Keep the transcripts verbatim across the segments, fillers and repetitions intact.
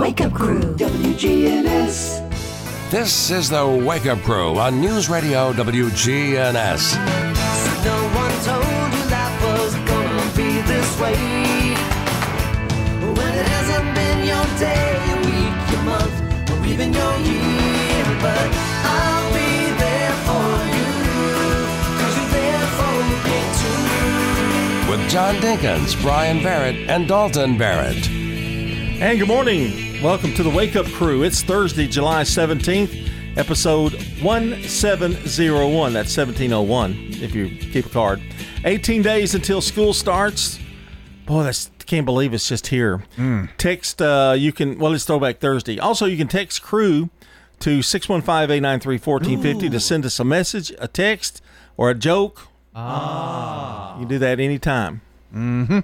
Wake Up Crew, W G N S. This is the Wake Up Crew on News Radio W G N S. No one told you life was gonna be this way. When it hasn't been your day, your week, your month, or even your year. But I'll be there for you, 'cause you're there for me too. With John Dinkins, Brian Barrett, and Dalton Barrett. And good morning. Welcome to the Wake Up Crew. It's Thursday, July seventeenth, episode seventeen oh one. That's seventeen oh one if you keep a card. eighteen days until school starts. Boy, that's can't believe it's just here. Mm. Text, uh, you can, well, it's Throwback Thursday. Also, you can text crew to six one five, eight nine three, one four five zero to send us a message, a text, or a joke. Ah. You can do that anytime. Mm-hmm.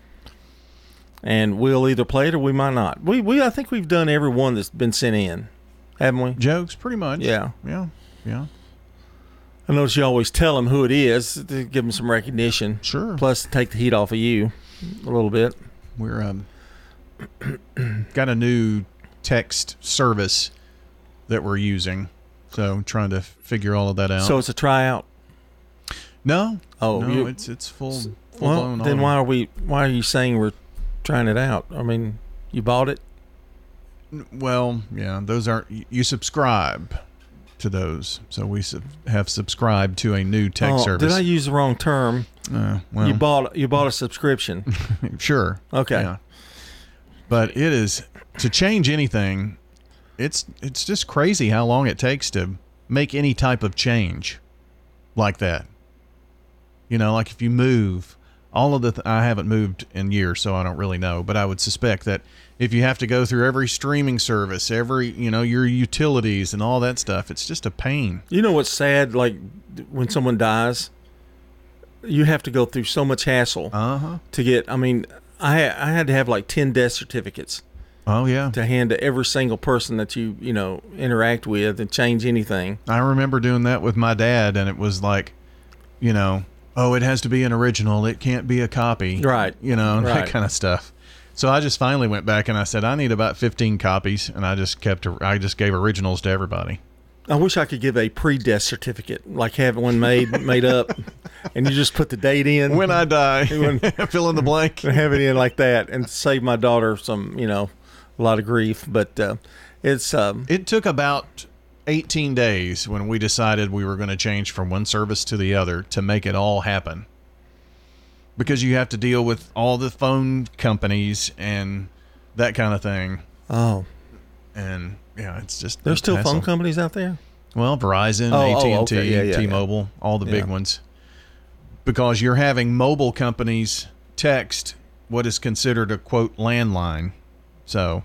And we'll either play it or we might not. We, we, I think we've done every one that's been sent in, haven't we? Jokes, pretty much. Yeah. Yeah. Yeah. I notice you always tell them who it is to give them some recognition. Sure. Plus, take the heat off of you a little bit. We're um, got a new text service that we're using, so trying to figure all of that out. So it's a tryout. No. Oh, no, you, it's it's full. full well, blown then on. why are we? Why are you saying we're trying it out? I mean, you bought it. Well, yeah, those aren't. You subscribe to those, so we sub, have subscribed to a new text oh, service. Did I use the wrong term? Uh, well, you bought you bought a subscription. Sure. Okay. Yeah. But it is to change anything. It's it's just crazy how long it takes to make any type of change like that. You know, like if you move, all of the th- I haven't moved in years, so I don't really know. But I would suspect that if you have to go through every streaming service, every you know your utilities and all that stuff, it's just a pain. You know what's sad? Like when someone dies, you have to go through so much hassle Uh-huh. to get. I mean, I I had to have like ten death certificates Oh yeah. to hand to every single person that you you know interact with and change anything. I remember doing that with my dad, and it was like, you know, oh, it has to be an original. It can't be a copy. Right. You know, Right. that kind of stuff. So I just finally went back and I said, I need about fifteen copies. And I just kept, I just gave originals to everybody. I wish I could give a pre-death certificate, like have one made made up, and you just put the date in. When I die, When- fill in the blank. and have it in like that, and save my daughter some, you know, a lot of grief. But uh, it's um, It took about eighteen days when we decided we were going to change from one service to the other to make it all happen. Because you have to deal with all the phone companies and that kind of thing. oh, And yeah, it's just there's it's still hassle. phone companies out there. Well, Verizon, Oh, oh, A T and T, okay. Yeah, yeah, T-Mobile, all the big Yeah. ones. Because you're having mobile companies text what is considered a, quote, landline. So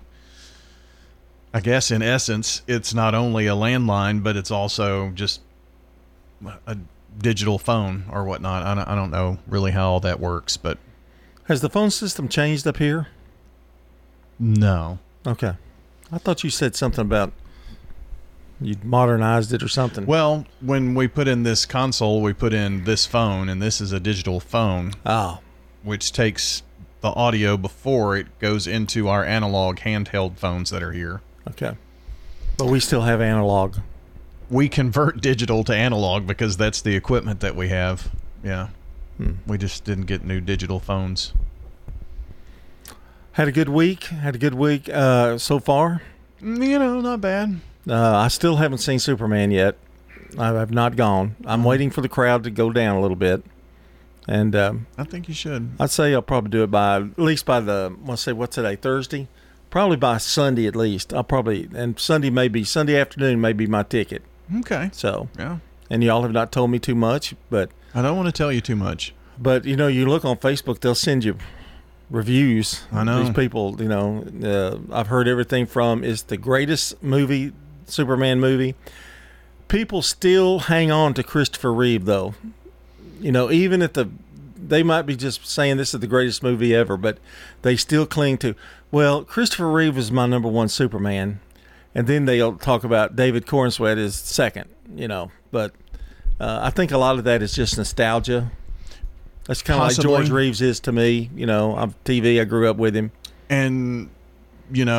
I guess in essence, it's not only a landline, but it's also just a digital phone or whatnot. I don't, I don't know really how all that works, but Has the phone system changed up here? no. Okay, I thought you said something about you modernized it or something. Well, when we put in this console, we put in this phone, and this is a digital phone, oh, which takes the audio before it goes into our analog handheld phones that are here. okay, but we still have analog. We convert digital to analog because that's the equipment that we have. Yeah. Hmm. We just didn't get new digital phones. Had a good week. Had a good week uh, so far. Mm, You know, not bad. Uh, I still haven't seen Superman yet. I have not gone. I'm waiting for the crowd to go down a little bit, and um, I think you should. I'd say I'll probably do it by at least by the let's say what's today Thursday, probably by Sunday at least. I'll probably and Sunday maybe Sunday afternoon may be my ticket. Okay. So Yeah. and y'all have not told me too much, but I don't want to tell you too much. but you know you look on Facebook, they'll send you reviews. I know. These people, you know, uh, I've heard everything from it's the greatest movie, Superman movie. People still hang on to Christopher Reeve, though. You know, even if the they might be just saying this is the greatest movie ever, but they still cling to, well, Christopher Reeve is my number one Superman, and then they'll talk about David Corenswet is second. You know, but uh, I think a lot of that is just nostalgia. That's kind of like Possibly. George Reeves is to me. You know, I'm T V. I grew up with him. And, you know,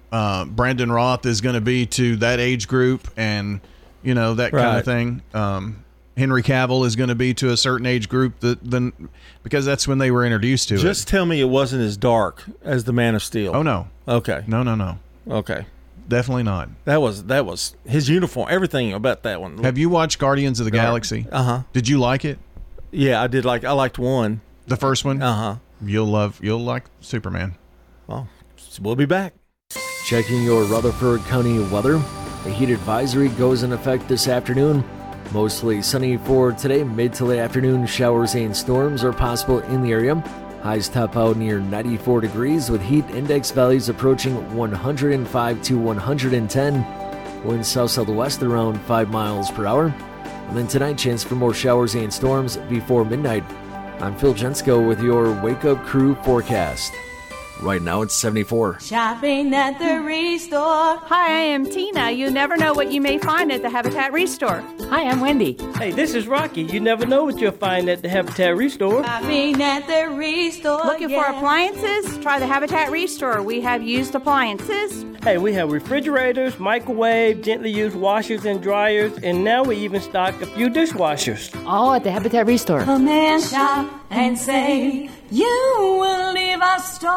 uh, Brandon Roth is going to be to that age group, and you know that kind Right. of thing. Um, Henry Cavill is going to be to a certain age group that then because that's when they were introduced to Just it. tell me it wasn't as dark as the Man of Steel. Oh no, Okay. no, no, no, Okay. definitely not. That was that was his uniform. Everything about that one. Have you watched Guardians of the Galaxy? Uh huh. Did you like it? Yeah, I did like. I liked one. The first one? Uh huh. You'll love. You'll like Superman. Well, we'll be back. Checking your Rutherford County weather. A heat advisory goes in effect this afternoon. Mostly sunny for today. Mid to late afternoon showers and storms are possible in the area. Highs top out near ninety-four degrees with heat index values approaching one hundred five to one hundred ten. Winds south-southwest around five miles per hour. And then tonight, chance for more showers and storms before midnight. I'm Phil Jensko with your Wake Up Crew forecast. Right now it's seventy-four. Shopping at the Restore. Hi, I am Tina. You never know what you may find at the Habitat Restore. Hi, I'm Wendy. Hey, this is Rocky. You never know what you'll find at the Habitat Restore. Shopping at the Restore. Looking yeah. for appliances? Try the Habitat Restore. We have used appliances. Hey, we have refrigerators, microwave, gently used washers and dryers, and now we even stock a few dishwashers. All at the Habitat Restore. Come and shop and save. You will leave our store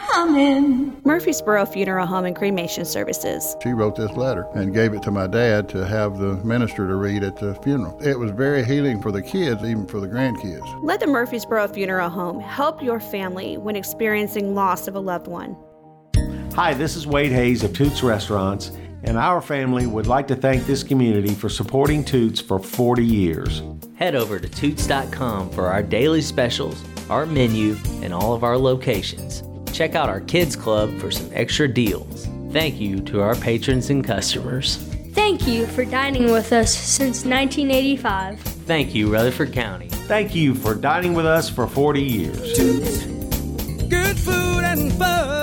humming. Murfreesboro Funeral Home and Cremation Services. She wrote this letter and gave it to my dad to have the minister to read at the funeral. It was very healing for the kids, even for the grandkids. Let the Murfreesboro Funeral Home help your family when experiencing loss of a loved one. Hi, this is Wade Hayes of Toots Restaurants, and our family would like to thank this community for supporting Toots for forty years. Head over to toots dot com for our daily specials, our menu, and all of our locations. Check out our Kids Club for some extra deals. Thank you to our patrons and customers. Thank you for dining with us since nineteen eighty-five. Thank you, Rutherford County. Thank you for dining with us for forty years. Toots. Good food and fun.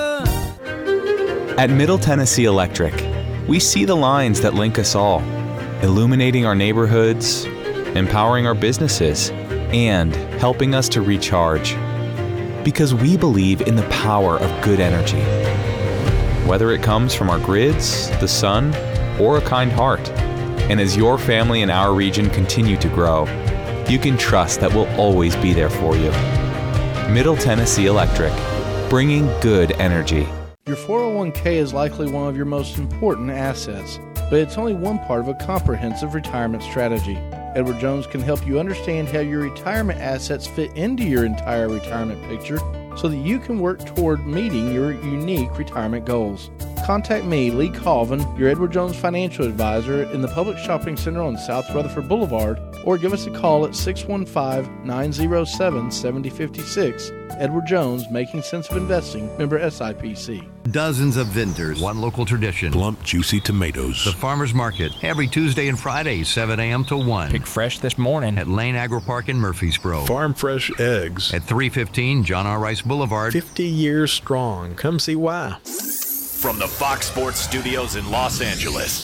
At Middle Tennessee Electric, we see the lines that link us all, illuminating our neighborhoods, empowering our businesses, and helping us to recharge. Because we believe in the power of good energy. Whether it comes from our grids, the sun, or a kind heart. And as your family and our region continue to grow, you can trust that we'll always be there for you. Middle Tennessee Electric, bringing good energy. Your four oh one k is likely one of your most important assets, but it's only one part of a comprehensive retirement strategy. Edward Jones can help you understand how your retirement assets fit into your entire retirement picture so that you can work toward meeting your unique retirement goals. Contact me, Lee Colvin, your Edward Jones financial advisor in the Public Shopping Center on South Rutherford Boulevard, or give us a call at six one five, nine oh seven, seven oh five six. Edward Jones, Making Sense of Investing, member S I P C. Dozens of vendors, one local tradition. Plump, juicy tomatoes. The Farmer's Market, every Tuesday and Friday, seven a.m. to one. Pick fresh this morning. At Lane Agri Park in Murfreesboro. Farm fresh eggs. At three fifteen John R. Rice Boulevard. fifty years strong. Come see why. From the Fox Sports Studios in Los Angeles,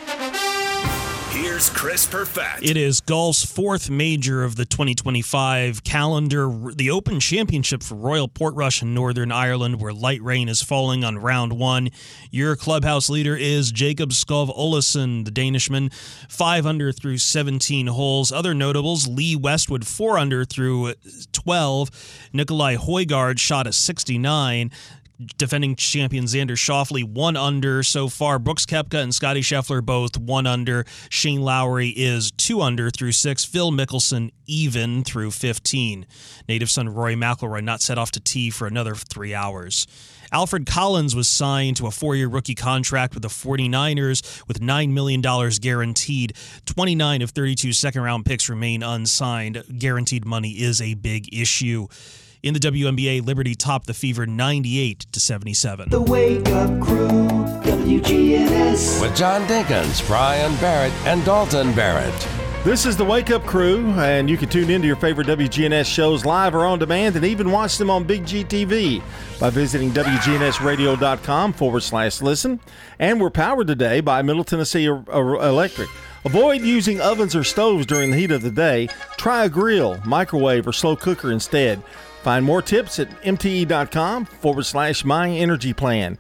here's Chris Perfett. It is golf's fourth major of the twenty twenty-five calendar, the Open Championship for Royal Portrush in Northern Ireland, where light rain is falling on round one. Your clubhouse leader is Jacob Skov Olesen, the Danishman, five under through seventeen holes. Other notables, Lee Westwood, four under through twelve. Nikolai Højgaard shot a sixty-nine. Defending champion Xander Schauffele, one under so far. Brooks Koepka and Scotty Scheffler both one under. Shane Lowry is two under through six. Phil Mickelson even through fifteen. Native son Rory McIlroy not set off to tee for another three hours. Alfred Collins was signed to a four-year rookie contract with the forty-niners with nine million dollars guaranteed. twenty-nine of thirty-two second-round picks remain unsigned. Guaranteed money is a big issue. In the W N B A, Liberty topped the Fever ninety-eight to seventy-seven. The Wake Up Crew, W G N S. With John Dinkins, Brian Barrett, and Dalton Barrett. This is the Wake Up Crew, and you can tune into your favorite W G N S shows live or on demand and even watch them on Big G T V by visiting W G N S radio dot com forward slash listen. And we're powered today by Middle Tennessee Electric. Avoid using ovens or stoves during the heat of the day. Try a grill, microwave, or slow cooker instead. Find more tips at M T E dot com forward slash My Energy Plan.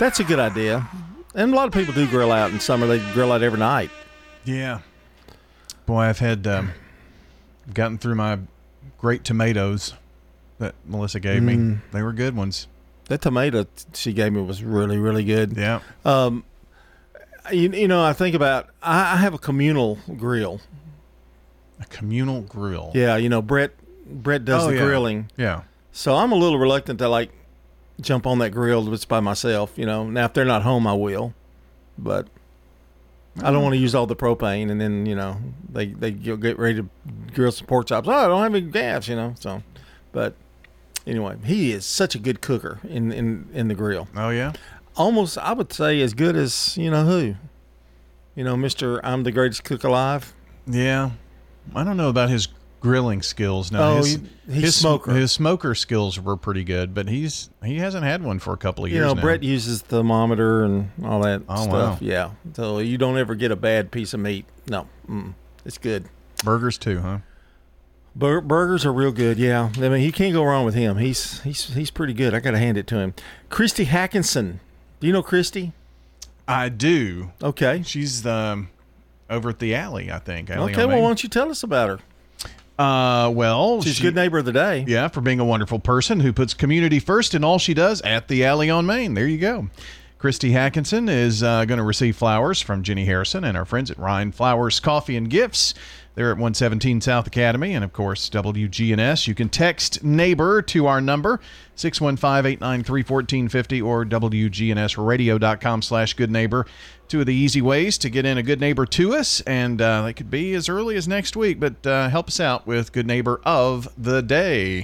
That's a good idea. And a lot of people do grill out in summer. They grill out every night. Yeah. Boy, I've had um, gotten through my great tomatoes that Melissa gave me. Mm. They were good ones. That tomato she gave me was really, really good. Yeah. Um, you, you know, I think about, I, I have a communal grill. A communal grill? Yeah, you know, Brett Brett does Oh, the yeah. grilling. Yeah. So I'm a little reluctant to, like, jump on that grill just by myself, you know. Now, if they're not home, I will. But I don't want to use all the propane, and then, you know, they, they get ready to grill some pork chops. Oh, I don't have any gas, you know. So, but anyway, he is such a good cooker in, in, in the grill. Oh, yeah? Almost, I would say, as good as, you know, who? You know, Mister I'm the greatest cook alive. Yeah. I don't know about his grilling skills. No, Oh, his, he- he's his smoker. His smoker skills were pretty good, but he's he hasn't had one for a couple of You years know, now. Brett uses thermometer and all that Oh, stuff. wow. Yeah. So you don't ever get a bad piece of meat. No. Mm, it's good. Burgers too, huh? Bur- burgers are real good, yeah. I mean, you can't go wrong with him. He's he's he's pretty good. I got to hand it to him. Christy Hackinson. Do you know Christy? I do. Okay. She's um, over at the Alley, I think. Alley Okay, on well, Main. why don't you tell us about her? Uh, well, She's she- good neighbor of the day. Yeah, for being a wonderful person who puts community first in all she does at the Alley on Main. There you go. Christy Hackinson is uh, going to receive flowers from Jenny Harrison and our friends at Ryan Flowers Coffee and Gifts. They're at one seventeen South Academy, and of course, W G N S. You can text neighbor to our number, six one five, eight nine three, one four five zero, or W G N S radio dot com slash good neighbor. Two of the easy ways to get in a good neighbor to us, and uh, they could be as early as next week, but uh, help us out with good neighbor of the day.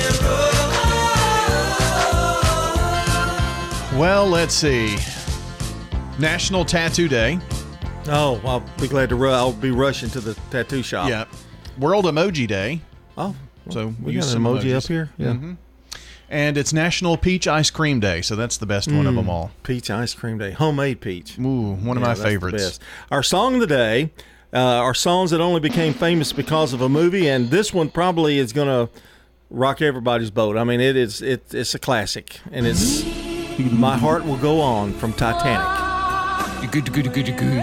Well, let's see. National Tattoo Day. Oh, I'll be glad to. Ru- I'll be rushing to the tattoo shop. Yeah. World Emoji Day. Oh, so we use got an some emoji emojis. up here. Yeah. Mhm. And it's National Peach Ice Cream Day, so that's the best one of Mm, them all. Peach ice cream day, homemade peach. Ooh, one of Yeah, my that's the favorites. best. Our song of the day uh, are songs that only became famous because of a movie, and this one probably is going to rock everybody's boat. I mean, it is it, it's a classic, and it's "My Heart Will Go On" from Titanic. Good, good, good, good.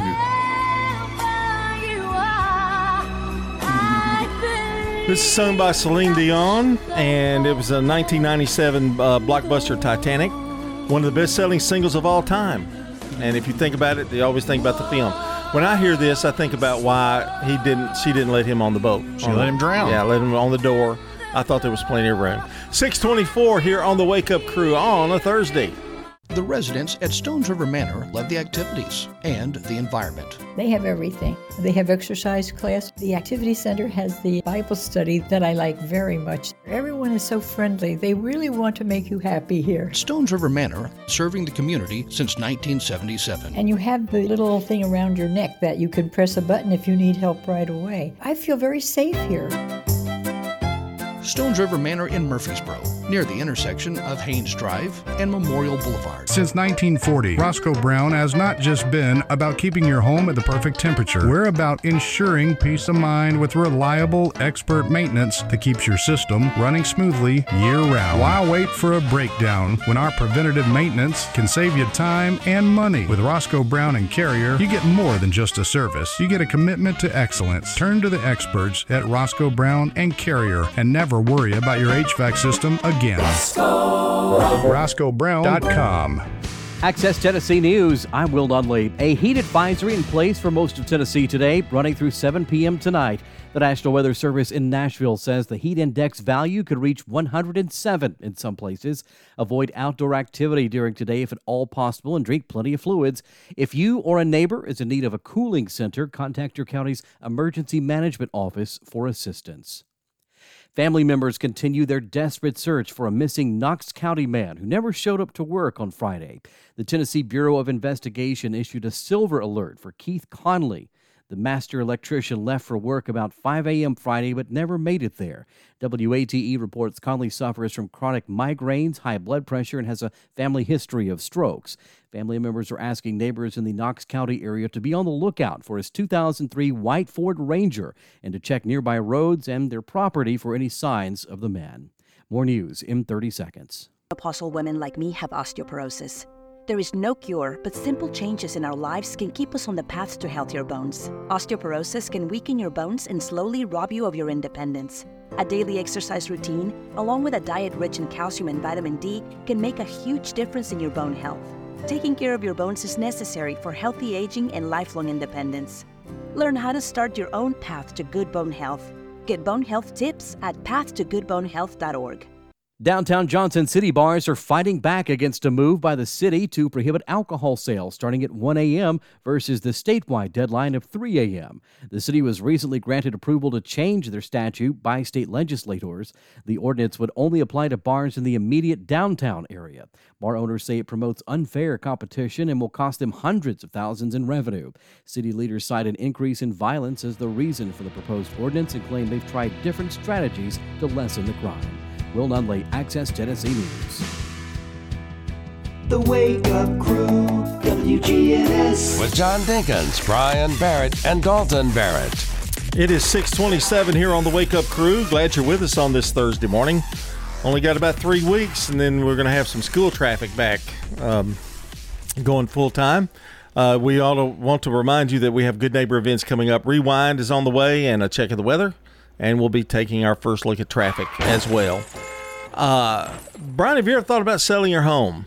This is sung by Celine Dion, and it was a nineteen ninety-seven uh, blockbuster Titanic, one of the best-selling singles of all time. And if you think about it, you always think about the film. When I hear this, I think about why he didn't. She didn't let him on the boat. She On let the- him drown. Yeah, let him on the door. I thought there was plenty of room. six twenty-four here on the Wake Up Crew on a Thursday. The residents at Stones River Manor love the activities and the environment. They have everything. They have exercise class. The activity center has the Bible study that I like very much. Everyone is so friendly. They really want to make you happy here. Stones River Manor, serving the community since nineteen seventy-seven. And you have the little thing around your neck that you can press a button if you need help right away. I feel very safe here. Stones River Manor in Murfreesboro, near the intersection of Haynes Drive and Memorial Boulevard. Since nineteen forty, Roscoe Brown has not just been about keeping your home at the perfect temperature. We're about ensuring peace of mind with reliable, expert maintenance that keeps your system running smoothly year-round. Why wait for a breakdown when our preventative maintenance can save you time and money? With Roscoe Brown and Carrier, you get more than just a service. You get a commitment to excellence. Turn to the experts at Roscoe Brown and Carrier and never worry about your H V A C system again. Roscoe Brown dot com. Access Tennessee News, I'm Will Nunley. A heat advisory in place for most of Tennessee today, running through seven p.m. tonight. The National Weather Service in Nashville says the heat index value could reach one hundred seven in some places. Avoid outdoor activity during today if at all possible and drink plenty of fluids. If you or a neighbor is in need of a cooling center, contact your county's Emergency Management Office for assistance. Family members continue their desperate search for a missing Knox County man who never showed up to work on Friday. The Tennessee Bureau of Investigation issued a silver alert for Keith Conley. The master electrician left for work about five a.m. Friday but never made it there. W A T E reports Conley suffers from chronic migraines, high blood pressure, and has a family history of strokes. Family members are asking neighbors in the Knox County area to be on the lookout for his two thousand three white Ford Ranger and to check nearby roads and their property for any signs of the man. More news in thirty seconds. Apostle women like me have osteoporosis. There is no cure, but simple changes in our lives can keep us on the path to healthier bones. Osteoporosis can weaken your bones and slowly rob you of your independence. A daily exercise routine, along with a diet rich in calcium and vitamin D, can make a huge difference in your bone health. Taking care of your bones is necessary for healthy aging and lifelong independence. Learn how to start your own path to good bone health. Get bone health tips at path to good bone health dot org. Downtown Johnson City bars are fighting back against a move by the city to prohibit alcohol sales starting at one a.m. versus the statewide deadline of three a.m. The city was recently granted approval to change their statute by state legislators. The ordinance would only apply to bars in the immediate downtown area. Bar owners say it promotes unfair competition and will cost them hundreds of thousands in revenue. City leaders cite an increase in violence as the reason for the proposed ordinance and claim they've tried different strategies to lessen the crime. Will Nunley, Access Tennessee News. The Wake Up Crew, W G N S. With John Dinkins, Brian Barrett, and Dalton Barrett. It is six twenty-seven here on the Wake Up Crew. Glad you're with us on this Thursday morning. Only got about three weeks, and then we're going to have some school traffic back um, going full time. Uh, we ought to want to remind you that we have Good Neighbor events coming up. Rewind is on the way, and a check of the weather. And we'll be taking our first look at traffic as well. Uh, Brian, have you ever thought about selling your home?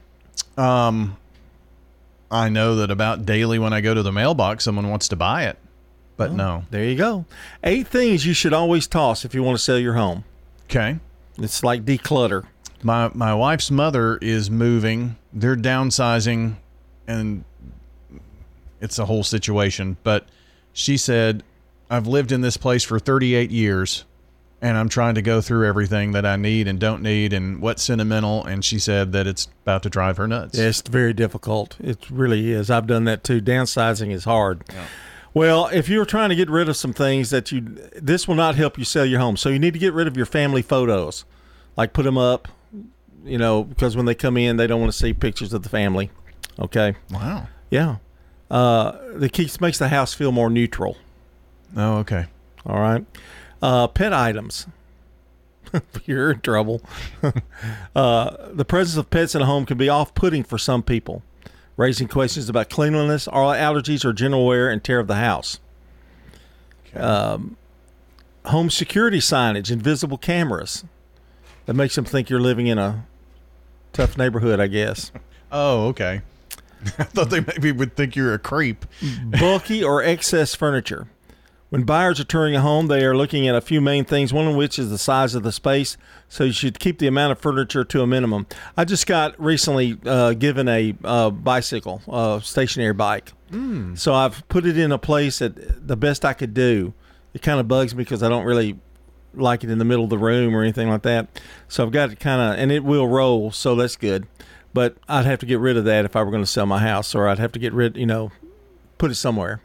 Um, I know that about daily when I go to the mailbox, someone wants to buy it, but oh, no. There you go. Eight things you should always toss if you want to sell your home. Okay. It's like declutter. My my wife's mother is moving. They're downsizing, and it's a whole situation. But she said, I've lived in this place for thirty-eight years, and I'm trying to go through everything that I need and don't need and what's sentimental, and she said that it's about to drive her nuts. It's very difficult. It really is. I've done that too. Downsizing is hard. Yeah. Well, if you're trying to get rid of some things that you, this will not help you sell your home. So you need to get rid of your family photos, like put them up, you know, because when they come in, they don't want to see pictures of the family. Okay. Wow. Yeah. Uh, it keeps makes the house feel more neutral. Oh, okay. All right. Uh, pet items. You're in trouble. uh, the presence of pets in a home can be off-putting for some people, raising questions about cleanliness, or allergies, or general wear and tear of the house. Okay. Um, home security signage, invisible cameras. That makes them think you're living in a tough neighborhood, I guess. Oh, okay. I thought they maybe would think you're a creep. Bulky or excess furniture. When buyers are touring a home, they are looking at a few main things, one of which is the size of the space, so you should keep the amount of furniture to a minimum. I just got recently uh, given a uh, bicycle, a stationary bike. Mm. So I've put it in a place that the best I could do. It kind of bugs me because I don't really like it in the middle of the room or anything like that. So I've got it kind of, and it will roll, so that's good. But I'd have to get rid of that if I were going to sell my house, or I'd have to get rid, you know, put it somewhere.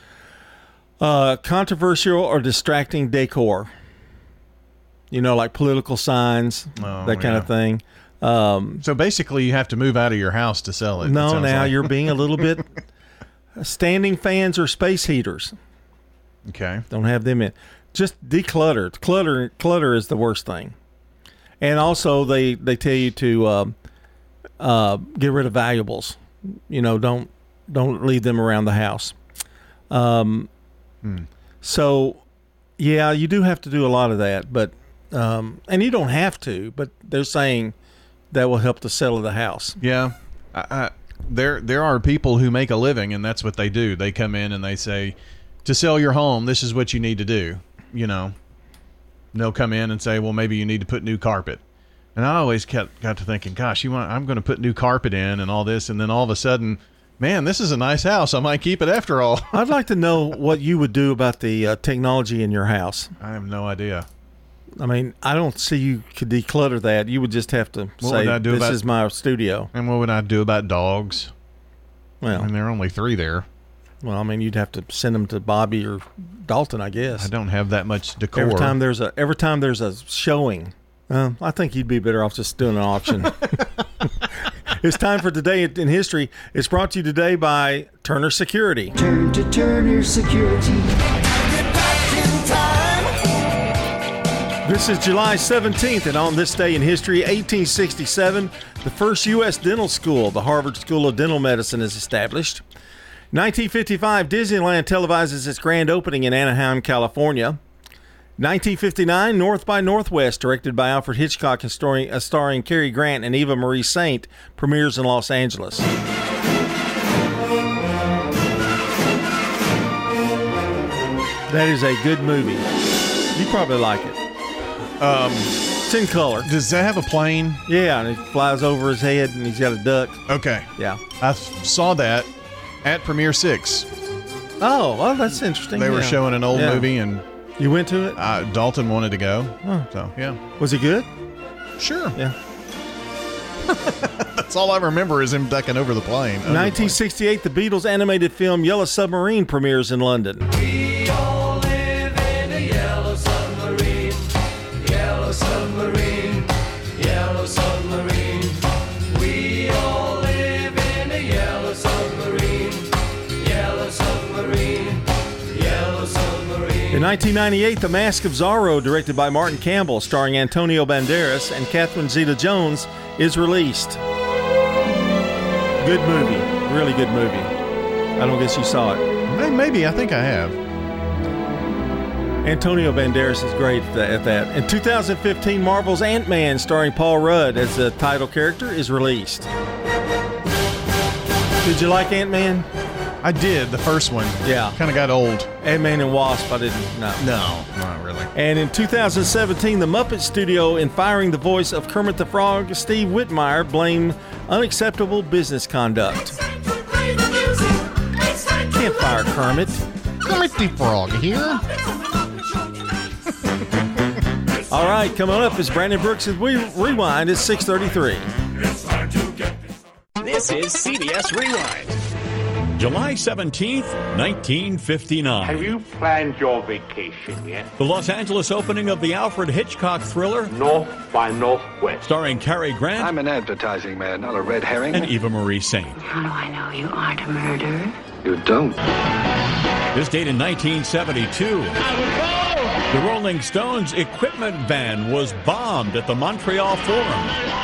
Uh, controversial or distracting decor, you know, like political signs, oh, that kind yeah. of thing. Um, so basically, you have to move out of your house to sell it. No, it now like. You're being a little bit. Standing fans or space heaters. Okay. Don't have them in. Just declutter. Clutter, clutter is the worst thing. And also, they, they tell you to uh, uh, get rid of valuables. You know, don't don't leave them around the house. Um. Hmm. So, yeah, you do have to do a lot of that, but um, and you don't have to, but they're saying that will help to settle the house. Yeah, I, I, there there are people who make a living, and that's what they do. They come in and they say, to sell your home, this is what you need to do. You know, they'll come in and say, well, maybe you need to put new carpet. And I always kept got to thinking, gosh, you want I'm going to put new carpet in and all this, and then all of a sudden, man, this is a nice house. I might keep it after all. I'd like to know what you would do about the uh, technology in your house. I have no idea. I mean, I don't see you could declutter that. You would just have to what say, this about, is my studio. And what would I do about dogs? Well, I mean, there are only three there. Well, I mean, you'd have to send them to Bobby or Dalton, I guess. I don't have that much decor. Every time there's a, every time there's a showing, uh, I think you'd be better off just doing an auction. It's time for Today in History. It's brought to you today by Turner Security. Turn to Turner Security. This is July seventeenth, and on this day in history, eighteen sixty-seven, the first U S dental school, the Harvard School of Dental Medicine, is established. nineteen fifty-five, Disneyland televises its grand opening in Anaheim, California. nineteen fifty-nine, North by Northwest, directed by Alfred Hitchcock and starring, uh, starring Cary Grant and Eva Marie Saint, premieres in Los Angeles. That is a good movie. You probably like it. Um, it's in color. Does that have a plane? Yeah, and it flies over his head, and he's got a duck. Okay. Yeah. I f- saw that at Premiere Six. Oh, well, that's interesting. They yeah. were showing an old yeah. movie, and you went to it? Uh, Dalton wanted to go. Oh. So, yeah. Was it good? Sure. Yeah. That's all I remember is him ducking over the plane. nineteen sixty-eight, the Beatles animated film Yellow Submarine premieres in London. We all live in a yellow submarine, yellow submarine, yellow submarine. We all live in a yellow submarine, yellow submarine, yellow submarine. In nineteen ninety-eight, The Mask of Zorro, directed by Martin Campbell, starring Antonio Banderas and Catherine Zeta-Jones, is released. Good movie. Really good movie. I don't guess you saw it. Maybe. I think I have. Antonio Banderas is great at that. In two thousand fifteen, Marvel's Ant-Man, starring Paul Rudd as the title character, is released. Did you like Ant-Man? I did, the first one. Yeah. Kind of got old. Ant-Man and Wasp, I didn't, no. No, not really. And in two thousand seventeen, the Muppet Studio, in firing the voice of Kermit the Frog, Steve Whitmire, blamed unacceptable business conduct. Can't fire Kermit. Kermit the Frog here. All right, coming up is Brandon Brooks' We Rewind at six thirty-three. This is C B S Rewind. July seventeenth, nineteen fifty-nine. Have you planned your vacation yet? The Los Angeles opening of the Alfred Hitchcock thriller North by Northwest. starring Cary Grant. I'm an advertising man, not a red herring. And Eva Marie Saint. How do I know you aren't a murderer? You don't. This date in nineteen seventy-two. The Rolling Stones equipment van was bombed at the Montreal Forum.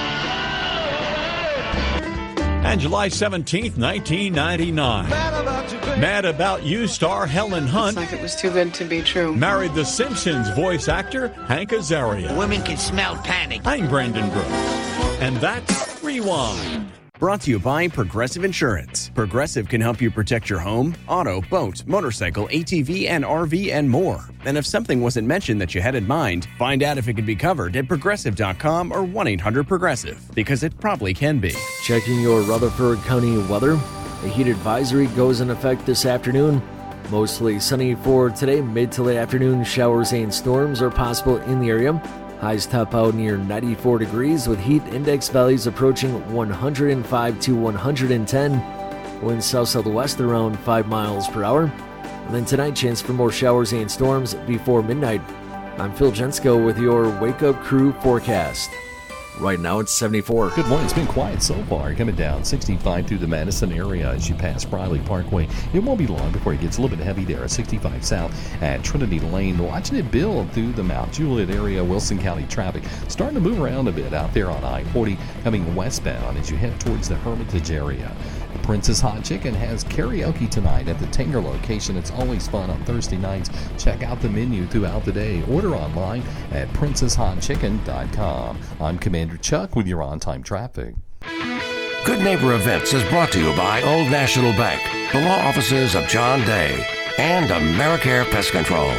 And July seventeenth, nineteen ninety-nine. Mad About You star Helen Hunt. It's like it was too good to be true. Married The Simpsons voice actor Hank Azaria. Women can smell panic. I'm Brandon Brooks. And that's Rewind. Brought to you by Progressive Insurance. Progressive can help you protect your home, auto, boat, motorcycle, A T V, and R V, and more. And if something wasn't mentioned that you had in mind, find out if it can be covered at progressive dot com or one eight hundred progressive, because it probably can be. Checking your Rutherford County weather. A heat advisory goes in effect this afternoon. Mostly sunny for today. Mid to late afternoon showers and storms are possible in the area. Highs top out near ninety-four degrees with heat index values approaching one hundred five to one hundred ten. Winds south-southwest around five miles per hour. And then tonight, chance for more showers and storms before midnight. I'm Phil Jensko with your Wake Up Crew forecast. Right now it's seventy-four. Good morning. It's been quiet so far. Coming down sixty-five through the Madison area as you pass Briley Parkway. It won't be long before it gets a little bit heavy there at sixty-five south at Trinity Lane. Watching it build through the Mount Juliet area. Wilson County traffic starting to move around a bit out there on I forty coming westbound as you head towards the Hermitage area. The Princess Hot Chicken has karaoke tonight at the Tanger location. It's always fun on Thursday nights. Check out the menu throughout the day. Order online at princess hot chicken dot com. I'm Commander Chuck with your on-time traffic. Good Neighbor Events is brought to you by Old National Bank, the law offices of John Day, and AmeriCare Pest Control.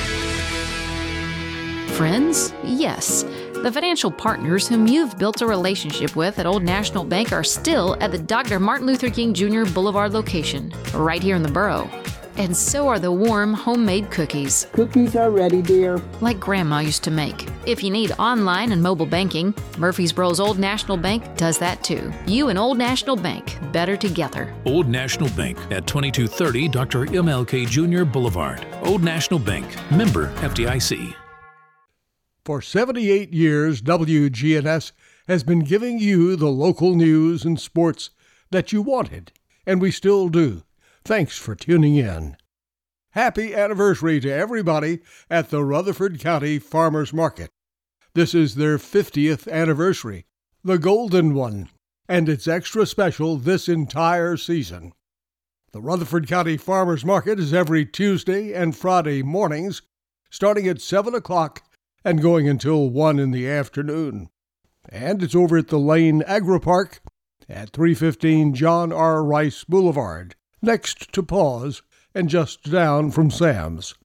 Friends? Yes. The financial partners whom you've built a relationship with at Old National Bank are still at the Doctor Martin Luther King Junior Boulevard location, right here in the borough. And so are the warm, homemade cookies. Cookies are ready, dear. Like Grandma used to make. If you need online and mobile banking, Murfreesboro's Old National Bank does that too. You and Old National Bank, better together. Old National Bank at twenty-two thirty Doctor M L K Junior Boulevard. Old National Bank, member F D I C. For seventy-eight years, W G N S has been giving you the local news and sports that you wanted, and we still do. Thanks for tuning in. Happy anniversary to everybody at the Rutherford County Farmers Market. This is their fiftieth anniversary, the golden one, and it's extra special this entire season. The Rutherford County Farmers Market is every Tuesday and Friday mornings, starting at seven o'clock and going until one in the afternoon. And it's over at the Lane Agri Park at three fifteen John R. Rice Boulevard, next to Paws and just down from Sam's.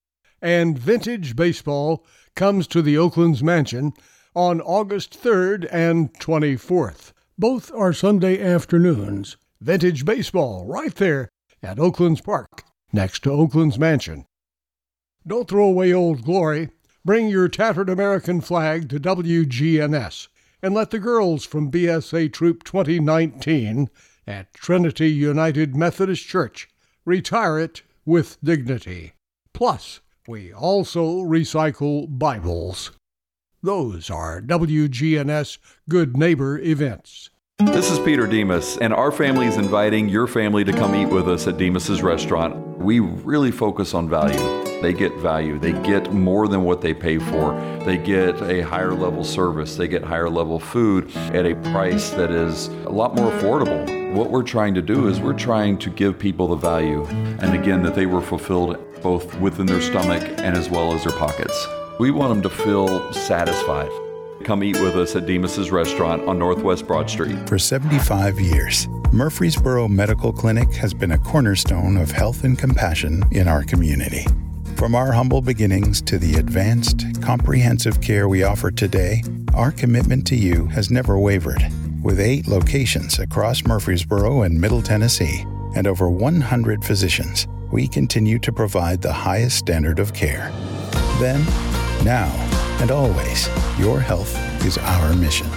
And Vintage Baseball comes to the Oakland's Mansion on August third and twenty-fourth. Both are Sunday afternoons. Vintage Baseball right there at Oakland's Park, next to Oakland's Mansion. Don't throw away old glory. Bring your tattered American flag to W G N S and let the girls from B S A Troop twenty nineteen at Trinity United Methodist Church retire it with dignity. Plus, we also recycle Bibles. Those are W G N S Good Neighbor events. This is Peter Demas, and our family is inviting your family to come eat with us at Demas's restaurant. We really focus on value. They get value. They get more than what they pay for. They get a higher level service. They get higher level food at a price that is a lot more affordable. What we're trying to do is we're trying to give people the value, and again, that they were fulfilled both within their stomach and as well as their pockets. We want them to feel satisfied. Come eat with us at Demas's restaurant on Northwest Broad Street. For seventy-five years, Murfreesboro Medical Clinic has been a cornerstone of health and compassion in our community. From our humble beginnings to the advanced, comprehensive care we offer today, our commitment to you has never wavered. With eight locations across Murfreesboro and Middle Tennessee and over one hundred physicians, we continue to provide the highest standard of care. Then, now, and always, your health is our mission.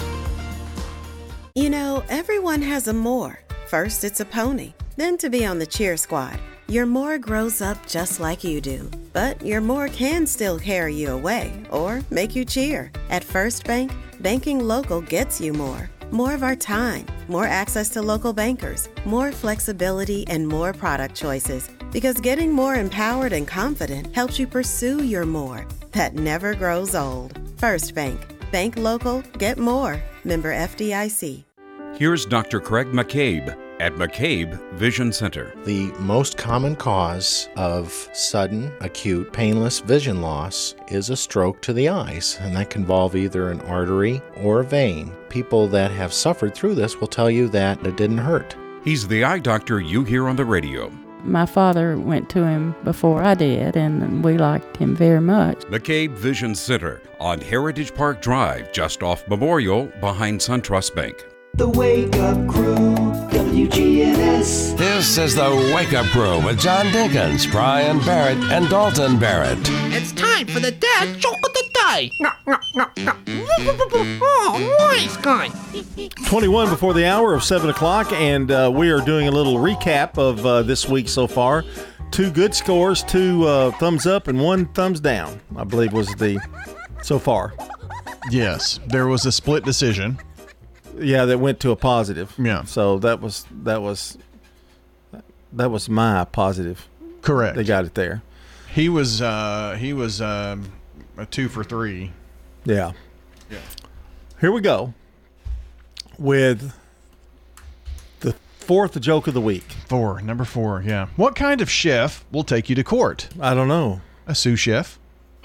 You know, everyone has a more. First, it's a pony. Then to be on the cheer squad. Your more grows up just like you do. But your more can still carry you away or make you cheer. At First Bank, banking local gets you more. More of our time, more access to local bankers, more flexibility, and more product choices. Because getting more empowered and confident helps you pursue your more. That never grows old. First Bank. Bank local, get more. Member F D I C. Here's Doctor Craig McCabe at McCabe Vision Center. The most common cause of sudden, acute, painless vision loss is a stroke to the eyes, and that can involve either an artery or a vein. People that have suffered through this will tell you that it didn't hurt. He's the eye doctor you hear on the radio. My father went to him before I did, and we liked him very much. McCabe Vision Center on Heritage Park Drive, just off Memorial, behind SunTrust Bank. The Wake Up Crew, W G N S. This is the Wake Up Crew with John Dinkins, Brian Barrett, and Dalton Barrett. It's time for the dad joke of the day. No, no, no, no. Oh, nice guy. twenty-one before the hour of seven o'clock, and uh, we are doing a little recap of uh, this week so far. Two good scores, two uh, thumbs up, and one thumbs down, I believe was the so far. Yes, there was a split decision. Yeah, that went to a positive. Yeah. So that was that was that was my positive. Correct. They got it there. He was uh, he was um, a two for three. Yeah. Yeah. Here we go with the fourth joke of the week. Four, number four. Yeah. What kind of chef will take you to court? I don't know. A sous chef.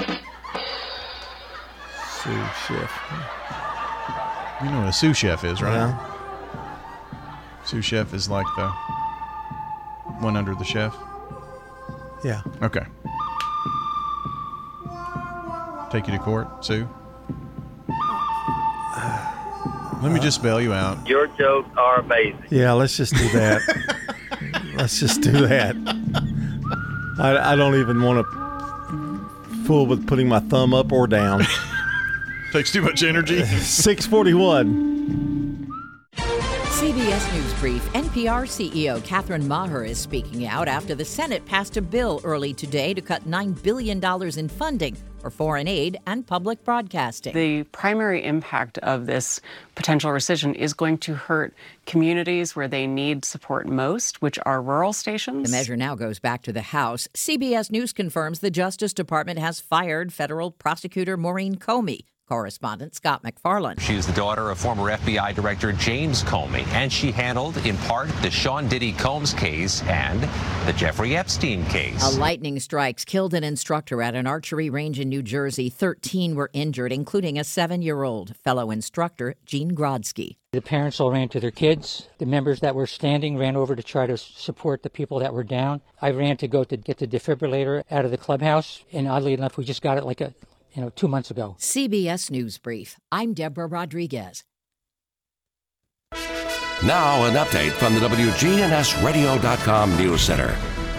Sous chef. You know what a sous chef is, right? Yeah. Sous chef is like the one under the chef. Yeah. Okay. Take you to court, Sue? Let me just bail you out. Your jokes are amazing. Yeah, let's just do that. Let's just do that. I, I don't even want to fool with putting my thumb up or down. Takes too much energy. six forty-one. C B S News Brief. N P R C E O Catherine Maher is speaking out after the Senate passed a bill early today to cut nine billion dollars in funding for Foreign Aid and Public Broadcasting. The primary impact of this potential rescission is going to hurt communities where they need support most, which are rural stations. The measure now goes back to the House. C B S News confirms the Justice Department has fired federal prosecutor Maureen Comey. Correspondent Scott McFarland. She is the daughter of former F B I Director James Comey, and she handled, in part, the Sean Diddy Combs case and the Jeffrey Epstein case. A lightning strikes killed an instructor at an archery range in New Jersey. thirteen were injured, including a seven-year-old. Fellow instructor Gene Grodsky. The parents all ran to their kids. The members that were standing ran over to try to support the people that were down. I ran to go to get the defibrillator out of the clubhouse, and oddly enough, we just got it like a You know, two months ago. C B S News Brief. I'm Deborah Rodriguez. Now an update from the W G N S radio dot com News Center.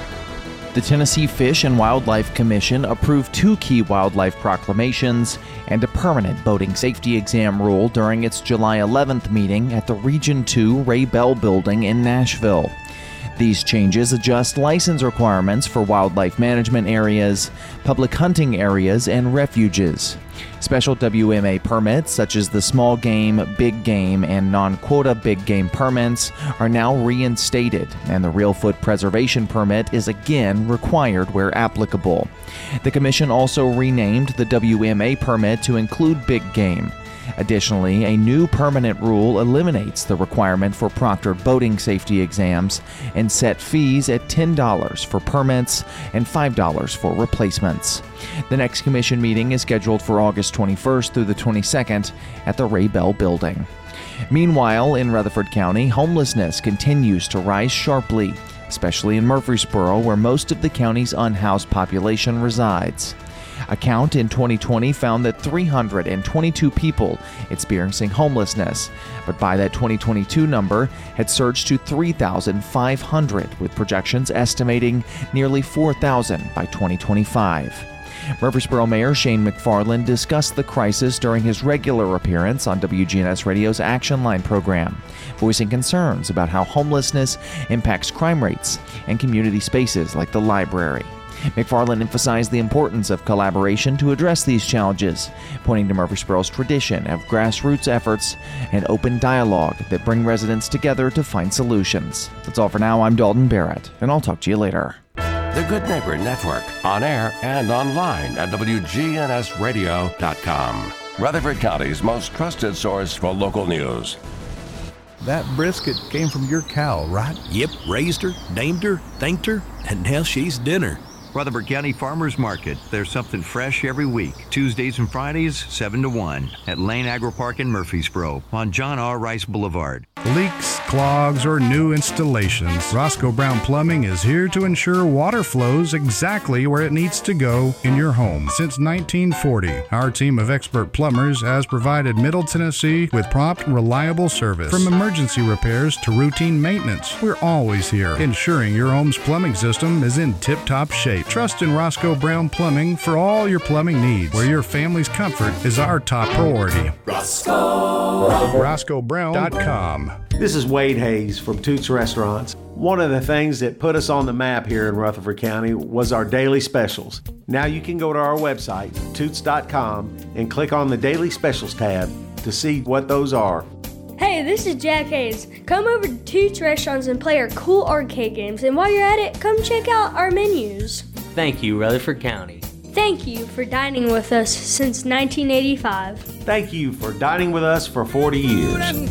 The Tennessee Fish and Wildlife Commission approved two key wildlife proclamations and a permanent boating safety exam rule during its July eleventh meeting at the Region two Ray Bell Building in Nashville. These changes adjust license requirements for wildlife management areas, public hunting areas, and refuges. Special W M A permits, such as the small game, big game, and non-quota big game permits, are now reinstated, and the Reelfoot Preservation Permit is again required where applicable. The Commission also renamed the W M A permit to include big game. Additionally, a new permanent rule eliminates the requirement for proctored boating safety exams and set fees at ten dollars for permits and five dollars for replacements. The next commission meeting is scheduled for August twenty-first through the twenty-second at the Ray Bell Building. Meanwhile, in Rutherford County, homelessness continues to rise sharply, especially in Murfreesboro, where most of the county's unhoused population resides. A count in twenty twenty found that three hundred twenty-two people experiencing homelessness, but by that twenty twenty-two number had surged to three thousand five hundred, with projections estimating nearly four thousand by twenty twenty-five. Murfreesboro Mayor Shane McFarland discussed the crisis during his regular appearance on W G N S Radio's Action Line program, voicing concerns about how homelessness impacts crime rates and community spaces like the library. McFarland emphasized the importance of collaboration to address these challenges, pointing to Murfreesboro's tradition of grassroots efforts and open dialogue that bring residents together to find solutions. That's all for now. I'm Dalton Barrett, and I'll talk to you later. The Good Neighbor Network, on air and online at W G N S radio dot com. Rutherford County's most trusted source for local news. That brisket came from your cow, right? Yep, raised her, named her, thanked her, and now she's dinner. Rutherford County Farmers Market. There's something fresh every week. Tuesdays and Fridays, seven to one at Lane Agro Park in Murfreesboro on John R. Rice Boulevard. Leaks, clogs, or new installations, Roscoe Brown Plumbing is here to ensure water flows exactly where it needs to go in your home. Since nineteen forty, our team of expert plumbers has provided Middle Tennessee with prompt, reliable service. From emergency repairs to routine maintenance, we're always here, ensuring your home's plumbing system is in tip-top shape. Trust in Roscoe Brown Plumbing for all your plumbing needs, where your family's comfort is our top priority. Roscoe. Roscoe Brown dot com. This is Wade Hayes from Toots Restaurants. One of the things that put us on the map here in Rutherford County was our daily specials. Now you can go to our website, toots dot com, and click on the Daily Specials tab to see what those are. Hey, this is Jack Hayes. Come over to Toots Restaurants and play our cool arcade games. And while you're at it, come check out our menus. Thank you, Rutherford County. Thank you for dining with us since nineteen eighty-five. Thank you for dining with us for forty years.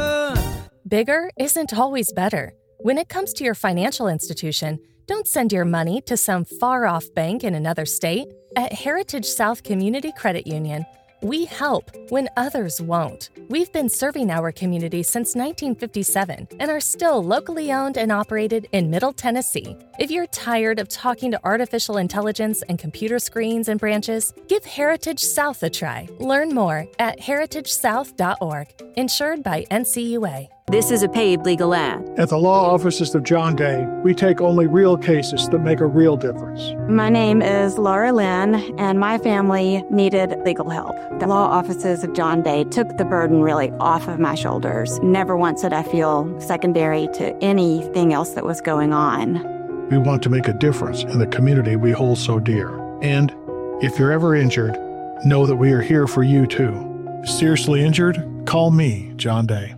Bigger isn't always better. When it comes to your financial institution, don't send your money to some far-off bank in another state. At Heritage South Community Credit Union, we help when others won't. We've been serving our community since nineteen fifty-seven and are still locally owned and operated in Middle Tennessee. If you're tired of talking to artificial intelligence and computer screens and branches, give Heritage South a try. Learn more at heritage south dot org. Insured by N C U A. This is a paid legal ad. At the law offices of John Day, we take only real cases that make a real difference. My name is Laura Lynn, and my family needed legal help. The law offices of John Day took the burden really off of my shoulders. Never once did I feel secondary to anything else that was going on. We want to make a difference in the community we hold so dear and If you're ever injured, know that we are here for you too. Seriously injured? Call me, John Day.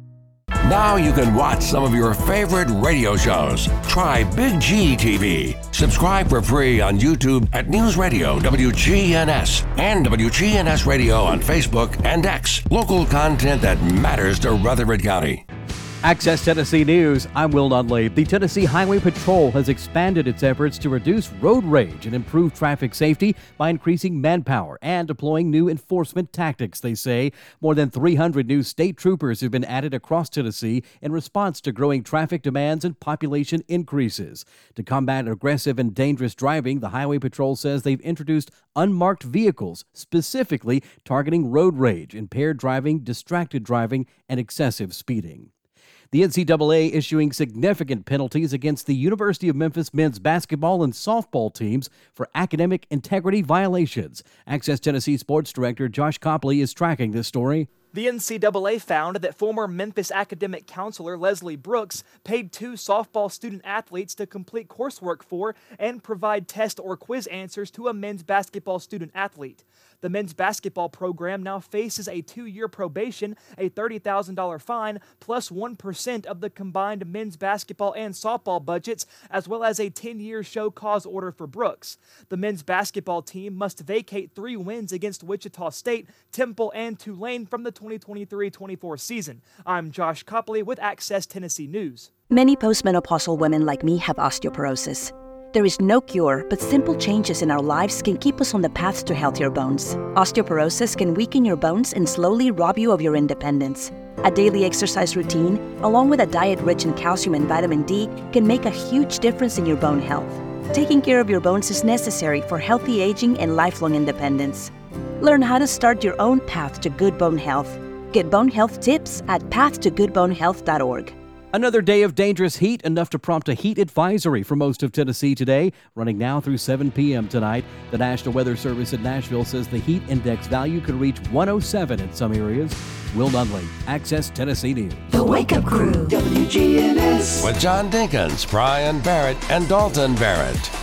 Now you can watch some of your favorite radio shows. Try Big G T V. Subscribe for free on YouTube at News Radio W G N S and W G N S Radio on Facebook and X. Local content that matters to Rutherford County. Access Tennessee News, I'm Will Dudley. The Tennessee Highway Patrol has expanded its efforts to reduce road rage and improve traffic safety by increasing manpower and deploying new enforcement tactics, they say. More than three hundred new state troopers have been added across Tennessee in response to growing traffic demands and population increases. To combat aggressive and dangerous driving, the Highway Patrol says they've introduced unmarked vehicles, specifically targeting road rage, impaired driving, distracted driving, and excessive speeding. The N C double A issuing significant penalties against the University of Memphis men's basketball and softball teams for academic integrity violations. Access Tennessee Sports Director Josh Copley is tracking this story. The N C double A found that former Memphis academic counselor Leslie Brooks paid two softball student athletes to complete coursework for and provide test or quiz answers to a men's basketball student athlete. The men's basketball program now faces a two-year probation, a thirty thousand dollars fine, plus one percent of the combined men's basketball and softball budgets, as well as a ten-year show cause order for Brooks. The men's basketball team must vacate three wins against Wichita State, Temple, and Tulane from the twenty twenty-three twenty-four season. I'm Josh Copley with Access Tennessee News. Many postmenopausal women like me have osteoporosis. There is no cure, but simple changes in our lives can keep us on the path to healthier bones. Osteoporosis can weaken your bones and slowly rob you of your independence. A daily exercise routine, along with a diet rich in calcium and vitamin D, can make a huge difference in your bone health. Taking care of your bones is necessary for healthy aging and lifelong independence. Learn how to start your own path to good bone health. Get bone health tips at path to good bone health dot org. Another day of dangerous heat, enough to prompt a heat advisory for most of Tennessee today, running now through seven p.m. tonight. The National Weather Service in Nashville says the heat index value could reach one oh seven in some areas. Will Dudley, Access Tennessee News. The Wake Up Crew, W G N S. With John Dinkins, Brian Barrett, and Dalton Barrett.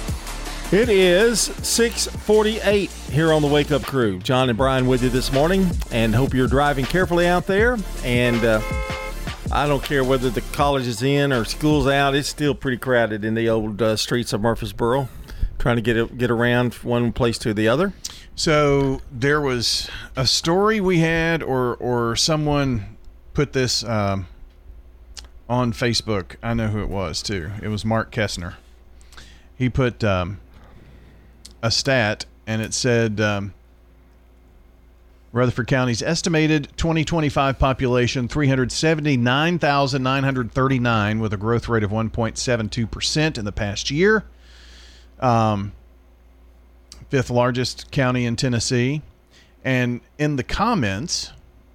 It is six forty-eight here on the Wake Up Crew. John and Brian with you this morning, and hope you're driving carefully out there. And uh, I don't care whether the college is in or school's out, it's still pretty crowded in the old uh, streets of Murfreesboro, trying to get get around one place to the other. So there was a story we had, or or someone put this um, on Facebook. I know who it was, too. It was Mark Kessner. He put um, a stat, and it said um, Rutherford County's estimated twenty twenty-five population, three hundred seventy-nine thousand nine hundred thirty-nine, with a growth rate of one point seven two percent in the past year. Um, fifth largest county in Tennessee. And in the comments,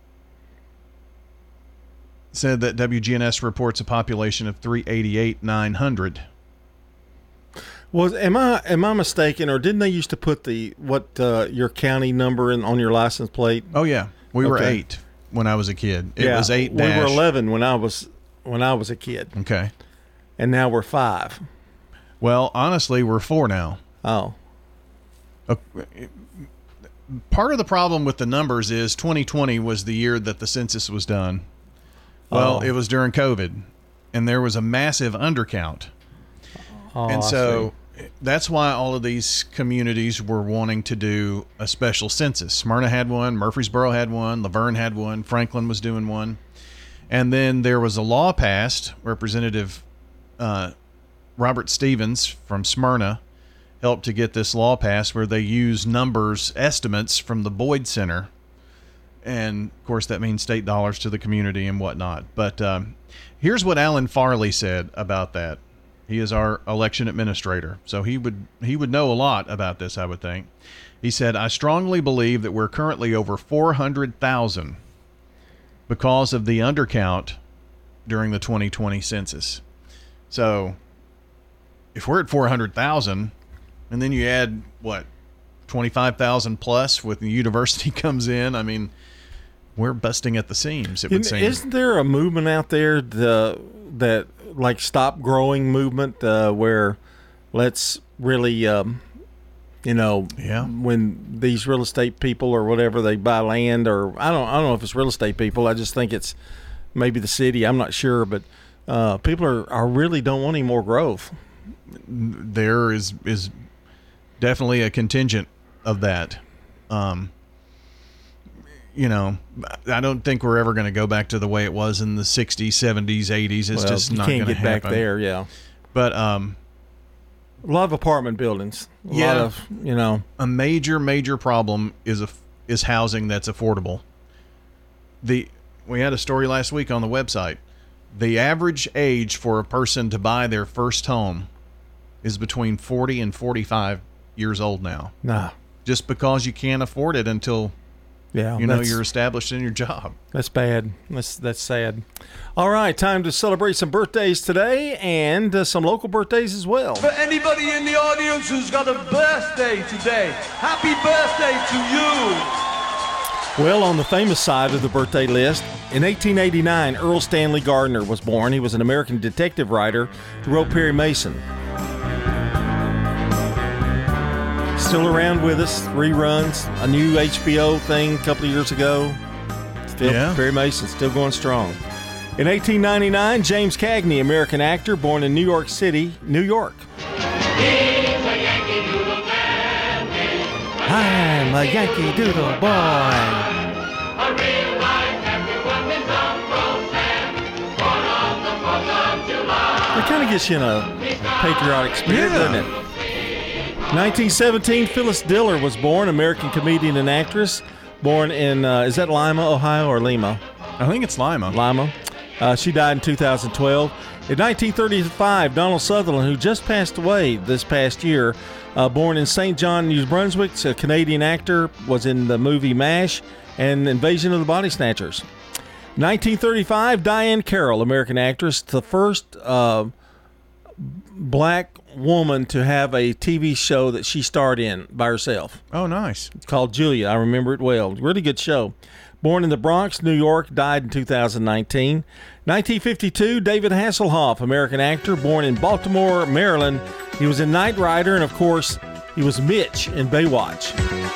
said that W G N S reports a population of three hundred eighty-eight thousand nine hundred. Was am I am I mistaken, or didn't they used to put the what uh, your county number in on your license plate? Oh yeah, we were Okay. eight when I was a kid. It yeah, was eight. We dash. were eleven when I was when I was a kid. Okay, and now we're five. Well, honestly, we're four now. Oh. Uh, part of the problem with the numbers is twenty twenty was the year that the census was done. Well, Oh. it was during COVID, and there was a massive undercount. Oh, and I so that's why all of these communities were wanting to do a special census. Smyrna had one, Murfreesboro had one, Laverne had one, Franklin was doing one. And then there was a law passed. Representative uh, Robert Stevens from Smyrna helped to get this law passed, where they use numbers, estimates from the Boyd Center. And, of course, that means state dollars to the community and whatnot. But um, here's what Alan Farley said about that. He is our election administrator, so he would he would know a lot about this, I would think. He said, I strongly believe that we're currently over four hundred thousand because of the undercount during the twenty twenty census. So if we're at four hundred thousand, and then you add, what, twenty-five thousand plus with the university comes in, I mean, we're busting at the seams, it would Isn't, seem. isn't there a movement out there the, that like stop growing movement uh, where let's really um, You know, yeah. when these real estate people or whatever, they buy land, or I don't I don't know if it's real estate people. I just think it's maybe the city. I'm not sure, but uh, people are, are really don't want any more growth. There is is definitely a contingent of that. Um, you know, I don't think we're ever going to go back to the way it was in the sixties, seventies, eighties. It's well, just you not can't going to get happen. back there. Yeah, but um. A lot of apartment buildings. A yeah, lot of, you know. A major, major problem is a, is housing that's affordable. The we had a story last week on the website. The average age for a person to buy their first home is between forty and forty-five years old now. Nah. Just because you can't afford it until yeah, you know you're established in your job. That's bad. That's that's sad. All right, time to celebrate some birthdays today and uh, some local birthdays as well. For anybody in the audience who's got a birthday today, happy birthday to you. Well, on the famous side of the birthday list, in eighteen eighty-nine, Earl Stanley Gardner was born. He was an American detective writer who wrote Perry Mason. Still around with us, reruns, a new H B O thing a couple of years ago. Still, yeah. Perry Mason, still going strong. In eighteen ninety-nine, James Cagney, American actor, born in New York City, New York. He's a Yankee Doodle dandy. I'm a Yankee Doodle boy. A real life happy one in some Roseanne. Born on the fourth of July. It kind of gets you in a patriotic spirit, Yeah. doesn't it? nineteen seventeen, Phyllis Diller was born, American comedian and actress, born in, uh, is that Lima, Ohio, or Lima? I think it's Lima. Lima. Uh, she died in two thousand twelve. In nineteen thirty-five, Donald Sutherland, who just passed away this past year, uh, born in Saint John, New Brunswick, a Canadian actor, was in the movie MASH and Invasion of the Body Snatchers. nineteen thirty-five, Diane Carroll, American actress, the first uh, black woman to have a T V show that she starred in by herself. Oh, nice. It's called Julia. I remember it well. Really good show. Born in the Bronx, New York, died in two thousand nineteen. nineteen fifty-two, David Hasselhoff, American actor, born in Baltimore, Maryland. He was in Knight Rider, and of course, he was Mitch in Baywatch.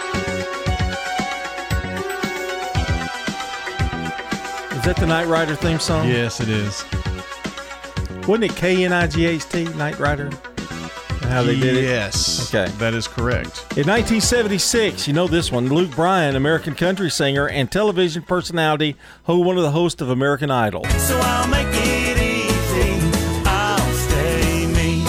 Is that the Knight Rider theme song? Yes, it is. Wasn't it K N I G H T, Knight Rider? How they did it? Yes. Okay. That is correct. In nineteen seventy-six, you know this one, Luke Bryan, American country singer and television personality, who one of the hosts of American Idol. So I'll make it easy. I'll stay me.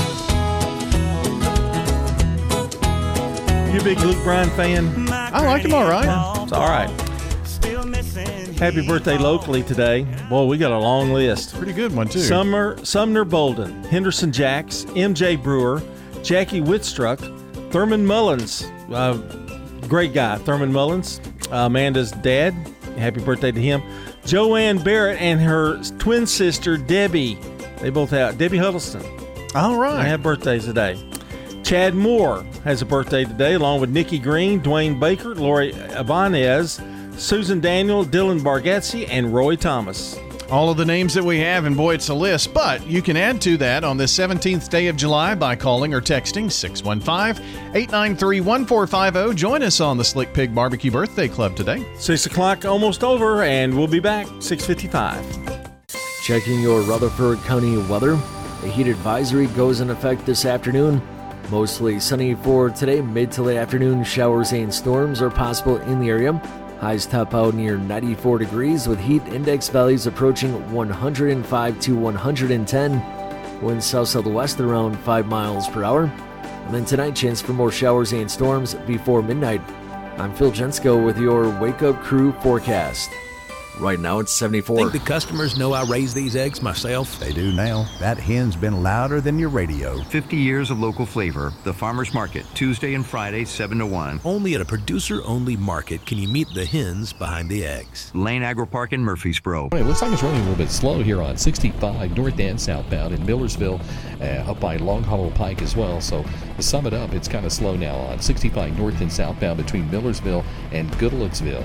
You a big Luke Bryan fan? I like him all right. It's all right. Happy birthday locally today. Boy, we got a long list. Pretty good one, too. Sumner, Sumner Bolden, Henderson Jacks, M J Brewer, Jackie Whitstruck, Thurman Mullins. Uh, great guy, Thurman Mullins. Uh, Amanda's dad. Happy birthday to him. Joanne Barrett and her twin sister, Debbie. They both have. Debbie Huddleston. All right. They have birthdays today. Chad Moore has a birthday today, along with Nikki Green, Dwayne Baker, Lori Ibanez, Susan Daniel, Dylan Bargatze, and Roy Thomas. All of the names that we have, and boy, it's a list, but you can add to that on the seventeenth day of July by calling or texting six one five, eight nine three, one four five zero. Join us on the Slick Pig Barbecue Birthday Club today. Six o'clock almost over, and we'll be back six fifty-five. Checking your Rutherford County weather. A heat advisory goes in effect this afternoon. Mostly sunny for today. Mid to late afternoon showers and storms are possible in the area. Highs top out near ninety-four degrees with heat index values approaching one hundred five to one hundred ten. Winds south-southwest around five miles per hour. And then tonight, chance for more showers and storms before midnight. I'm Phil Jensko with your Wake Up Crew forecast. Right now it's seventy-four. Think the customers know I raise these eggs myself? They do now. That hen's been louder than your radio. fifty years of local flavor. The Farmers Market, Tuesday and Friday, seven to one. Only at a producer-only market can you meet the hens behind the eggs. Lane Agri Park in Murfreesboro. It looks like it's running a little bit slow here on sixty-five north and southbound in Millersville, uh, up by Long Hollow Pike as well. So to sum it up, it's kind of slow now on sixty-five north and southbound between Millersville and Goodlettsville.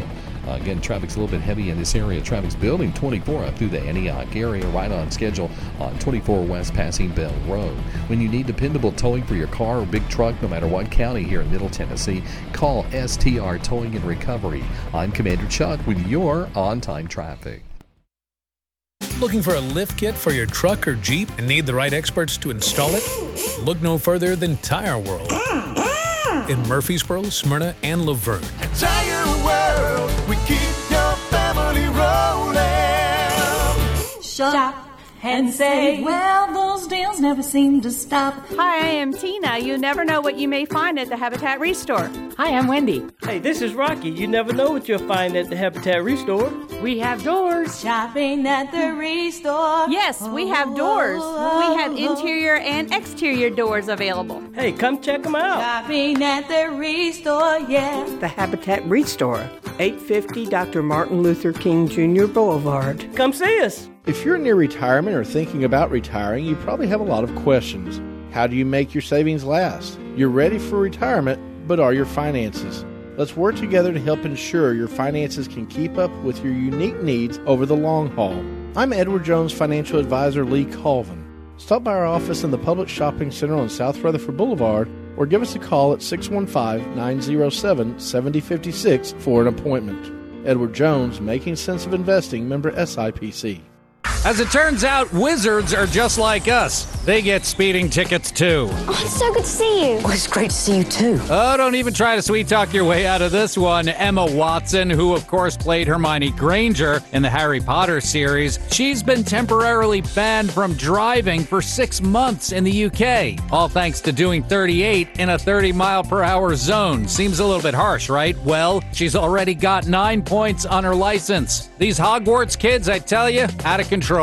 Uh, again, traffic's a little bit heavy in this area. Traffic's building twenty-four up through the Antioch area, right on schedule on twenty-four West passing Bell Road. When you need dependable towing for your car or big truck, no matter what county here in Middle Tennessee, call S T R Towing and Recovery. I'm Commander Chuck with your on-time traffic. Looking for a lift kit for your truck or Jeep and need the right experts to install it? Look no further than Tire World in Murfreesboro, Smyrna, and Laverne. Tire World, we keep your family rolling. Shop and say, well, those deals never seem to stop. Hi, I am Tina. You never know what you may find at the Habitat Restore. Hi, I'm Wendy. Hey, this is Rocky. You never know what you'll find at the Habitat Restore. We have doors. Shopping at the Restore. Yes, we have doors. We have interior and exterior doors available. Hey, come check them out. Shopping at the Restore, yeah. The Habitat Restore, eight fifty Doctor Martin Luther King Junior Boulevard. Come see us. If you're near retirement or thinking about retiring, you probably have a lot of questions. How do you make your savings last? You're ready for retirement, but are your finances? Let's work together to help ensure your finances can keep up with your unique needs over the long haul. I'm Edward Jones Financial Advisor Lee Colvin. Stop by our office in the Public Shopping Center on South Rutherford Boulevard or give us a call at six one five, nine zero seven, seven zero five six for an appointment. Edward Jones, Making Sense of Investing, member S I P C. As it turns out, wizards are just like us. They get speeding tickets, too. Oh, it's so good to see you. Oh, it's great to see you, too. Oh, don't even try to sweet-talk your way out of this one. Emma Watson, who, of course, played Hermione Granger in the Harry Potter series, she's been temporarily banned from driving for six months in the U K, all thanks to doing thirty-eight in a thirty mile per hour zone. Seems a little bit harsh, right? Well, she's already got nine points on her license. These Hogwarts kids, I tell you, out of control.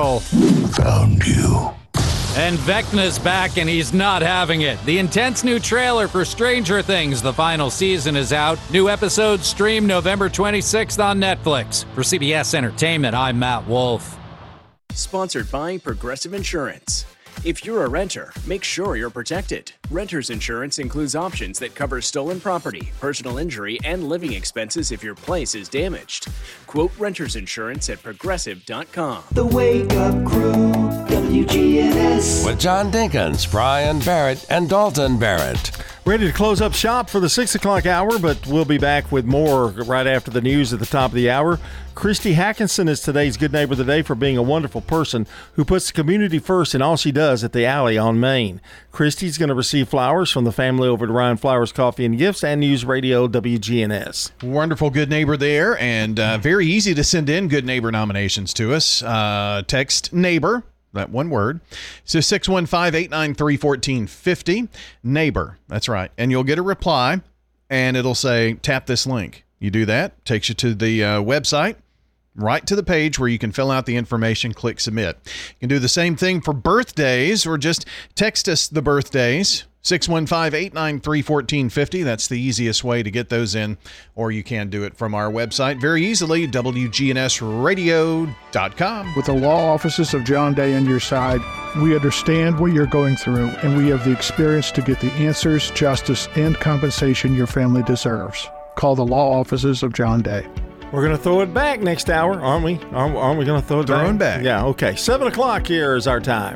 Found you. And Vecna's back, and he's not having it. The intense new trailer for Stranger Things, the final season, is out. New episodes stream November twenty-sixth on Netflix. For C B S Entertainment, I'm Matt Wolf. Sponsored by Progressive Insurance. If you're a renter, make sure you're protected. Renter's insurance includes options that cover stolen property, personal injury, and living expenses if your place is damaged. Quote renter's insurance at progressive dot com. The Wake Up Crew, W G N S. With John Dinkins, Brian Barrett, and Dalton Barrett. Ready to close up shop for the six o'clock hour, but we'll be back with more right after the news at the top of the hour. Christy Hackinson is today's Good Neighbor of the Day for being a wonderful person who puts the community first in all she does at the Alley on Main. Christy's going to receive flowers from the family over at Ryan Flowers Coffee and Gifts and News Radio W G N S. Wonderful Good Neighbor there, and uh, very easy to send in Good Neighbor nominations to us. Uh, text NEIGHBOR. That one word. So six one five, eight nine three, one four five zero. Neighbor. That's right. And you'll get a reply, and it'll say, tap this link. You do that, takes you to the uh, website, right to the page where you can fill out the information, click submit. You can do the same thing for birthdays, or just text us the birthdays. six one five, eight nine three, one four five zero. That's the easiest way to get those in, or you can do it from our website very easily, W G N S radio dot com. With the law offices of John Day on your side, we understand what you're going through, and we have the experience to get the answers, justice, and compensation your family deserves. Call the law offices of John Day. We're going to throw it back next hour, aren't we? Aren't, aren't we going to throw it Throwing back? back. Yeah, okay. seven o'clock here is our time.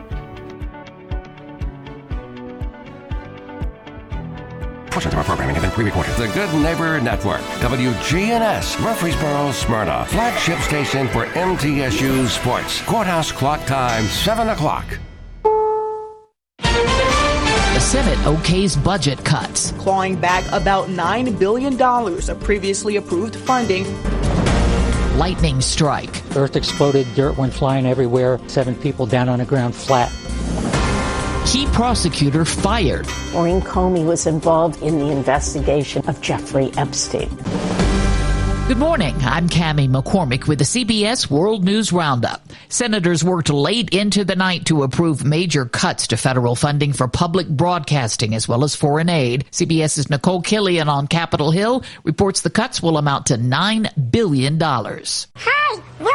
Portions of our programming have been pre-recorded. The Good Neighbor Network, W G N S, Murfreesboro, Smyrna, flagship station for M T S U Sports. Courthouse clock time, seven o'clock. The Senate okays budget cuts, clawing back about nine billion dollars of previously approved funding. Lightning strike. Earth exploded, dirt went flying everywhere, seven people down on the ground flat. Key prosecutor fired. Maureen Comey was involved in the investigation of Jeffrey Epstein. Good morning. I'm Cammie McCormick with the C B S World News Roundup. Senators worked late into the night to approve major cuts to federal funding for public broadcasting as well as foreign aid. CBS's Nicole Killian on Capitol Hill reports the cuts will amount to nine billion dollars. Hi, we're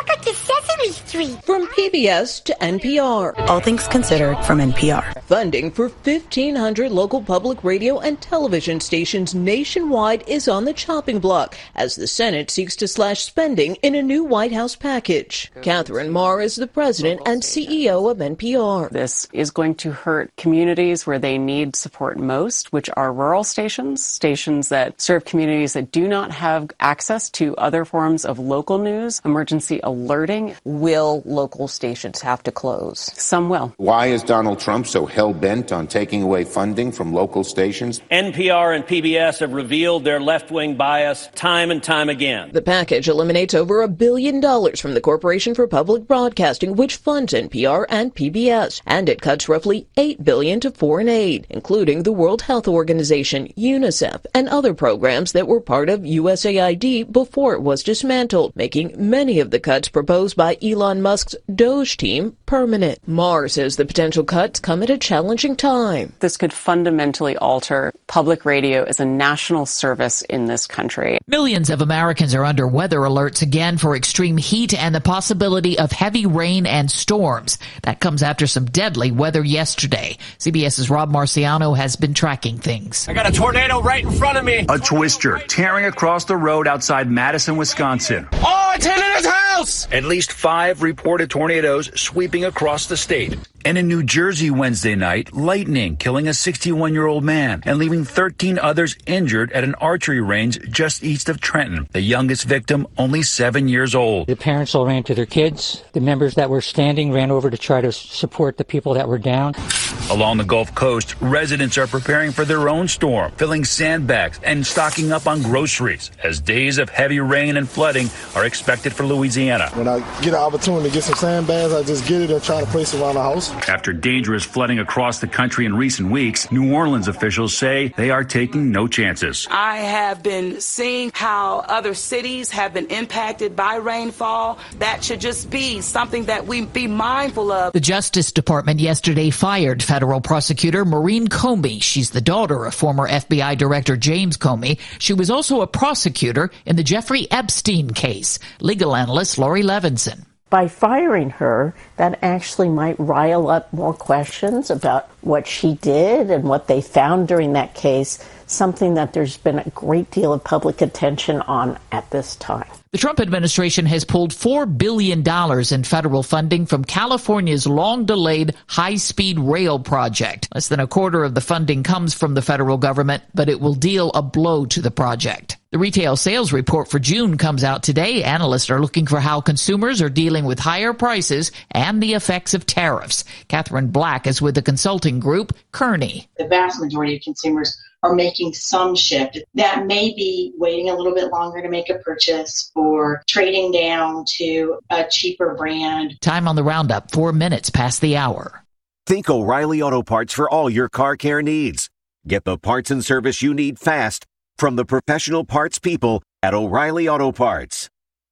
Welcome to Sesame Street. From P B S to N P R. All things considered from N P R. Funding for fifteen hundred local public radio and television stations nationwide is on the chopping block as the Senate seeks to slash spending in a new White House package. Catherine Marr is the president and C E O of N P R. This is going to hurt communities where they need support most, which are rural stations, stations that serve communities that do not have access to other forms of local news, emergency alerting. Will local stations have to close? Some will. Why is Donald Trump so hell-bent on taking away funding from local stations? N P R and P B S have revealed their left-wing bias time and time again. The package eliminates over a billion dollars from the Corporation for Public Broadcasting, which funds N P R and P B S, and it cuts roughly eight billion dollars to foreign aid, including the World Health Organization, UNICEF, and other programs that were part of U S A I D before it was dismantled, making many of the cuts proposed by Elon Musk's Doge team permanent. Marr says the potential cuts come at a challenging time. This could fundamentally alter public radio as a national service in this country. Millions of Americans are under weather alerts again for extreme heat and the possibility of heavy rain and storms. That comes after some deadly weather yesterday. CBS's Rob Marciano has been tracking things. I got a tornado right in front of me. A twister tearing across the road outside Madison, Wisconsin. Oh, it's hitting his house! At least five reported tornadoes sweeping across the state. And in New Jersey Wednesday night, lightning killing a sixty-one-year-old man and leaving thirteen others injured at an archery range just east of Trenton. The youngest victim, only seven years old. The parents all ran to their kids. The members that were standing ran over to try to support the people that were down. Along the Gulf Coast, residents are preparing for their own storm, filling sandbags and stocking up on groceries as days of heavy rain and flooding are expected for Louisiana. When I get an opportunity to get some sandbags, I just get it and try to place it around the house. After dangerous flooding across the country in recent weeks, New Orleans officials say they are taking no chances. I have been seeing how other cities have been impacted by rainfall. That should just be something that we be mindful of. The Justice Department yesterday fired federal prosecutor Maureen Comey. She's the daughter of former F B I Director James Comey. She was also a prosecutor in the Jeffrey Epstein case. Legal analyst Lori Levinson. By firing her, that actually might rile up more questions about what she did and what they found during that case, something that there's been a great deal of public attention on at this time. The Trump administration has pulled four billion dollars in federal funding from California's long-delayed high-speed rail project. Less than a quarter of the funding comes from the federal government, but it will deal a blow to the project. The retail sales report for June comes out today. Analysts are looking for how consumers are dealing with higher prices and the effects of tariffs. Catherine Black is with the consulting group Kearney. The vast majority of consumers are making some shift. That may be waiting a little bit longer to make a purchase or trading down to a cheaper brand. Time on the roundup, four minutes past the hour. Think O'Reilly Auto Parts for all your car care needs. Get the parts and service you need fast from the professional parts people at O'Reilly Auto Parts.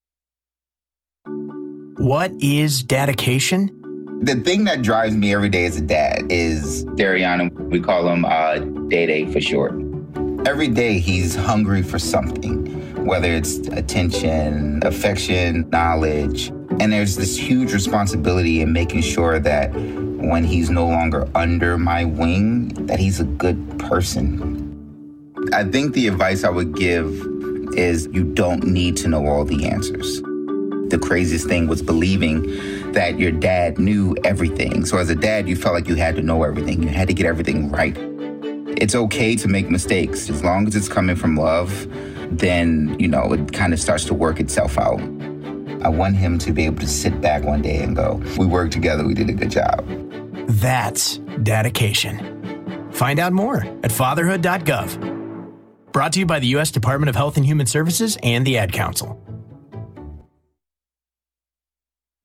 What is dedication? The thing that drives me every day as a dad is Dariana. We call him uh, Day-Day for short. Every day he's hungry for something, whether it's attention, affection, knowledge. And there's this huge responsibility in making sure that when he's no longer under my wing, that he's a good person. I think the advice I would give is you don't need to know all the answers. The craziest thing was believing that your dad knew everything. So as a dad, you felt like you had to know everything. You had to get everything right. It's okay to make mistakes. As long as it's coming from love, then, you know, it kind of starts to work itself out. I want him to be able to sit back one day and go, we worked together, we did a good job. That's dedication. Find out more at fatherhood dot gov. Brought to you by the U S Department of Health and Human Services and the Ad Council.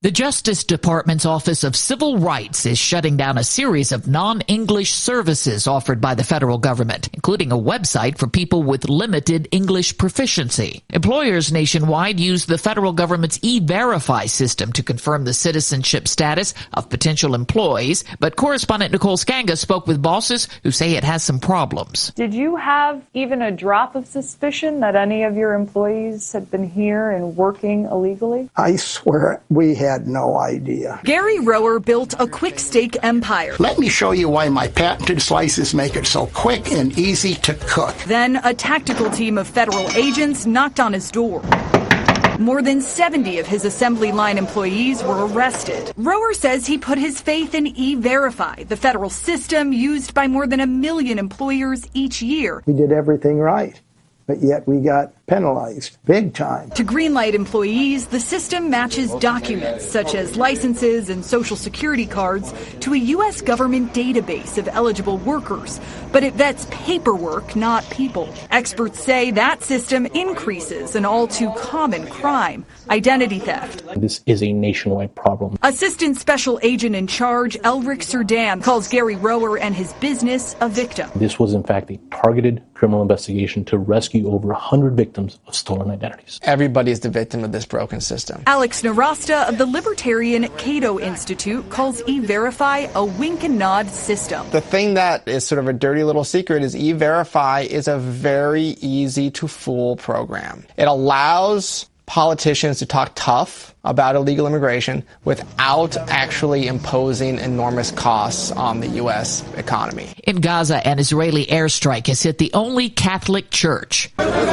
The Justice Department's Office of Civil Rights is shutting down a series of non-English services offered by the federal government, including a website for people with limited English proficiency. Employers nationwide use the federal government's E-Verify system to confirm the citizenship status of potential employees, but correspondent Nicole Skanga spoke with bosses who say it has some problems. Did you have even a drop of suspicion that any of your employees had been here and working illegally? I swear we had no idea. Gary Rower built a quick steak empire. Let me show you why my patented slices make it so quick and easy to cook. Then a tactical team of federal agents knocked on his door. More than seventy of his assembly line employees were arrested. Rower says he put his faith in E-Verify, the federal system used by more than a million employers each year. We did everything right, but yet we got penalized big time. To greenlight employees, the system matches documents such as licenses and social security cards to a U S government database of eligible workers, but it vets paperwork, not people. Experts say that system increases an all too common crime, identity theft. This is a nationwide problem. Assistant Special Agent in Charge Elric Serdan calls Gary Rower and his business a victim. This was in fact a targeted criminal investigation to rescue over one hundred victims of stolen identities. Everybody is the victim of this broken system. Alex Narasta of the libertarian Cato Institute calls E-Verify a wink and nod system. The thing that is sort of a dirty little secret is E-Verify is a very easy to fool program. It allows politicians to talk tough about illegal immigration without actually imposing enormous costs on the U S economy. In Gaza, an Israeli airstrike has hit the only Catholic church.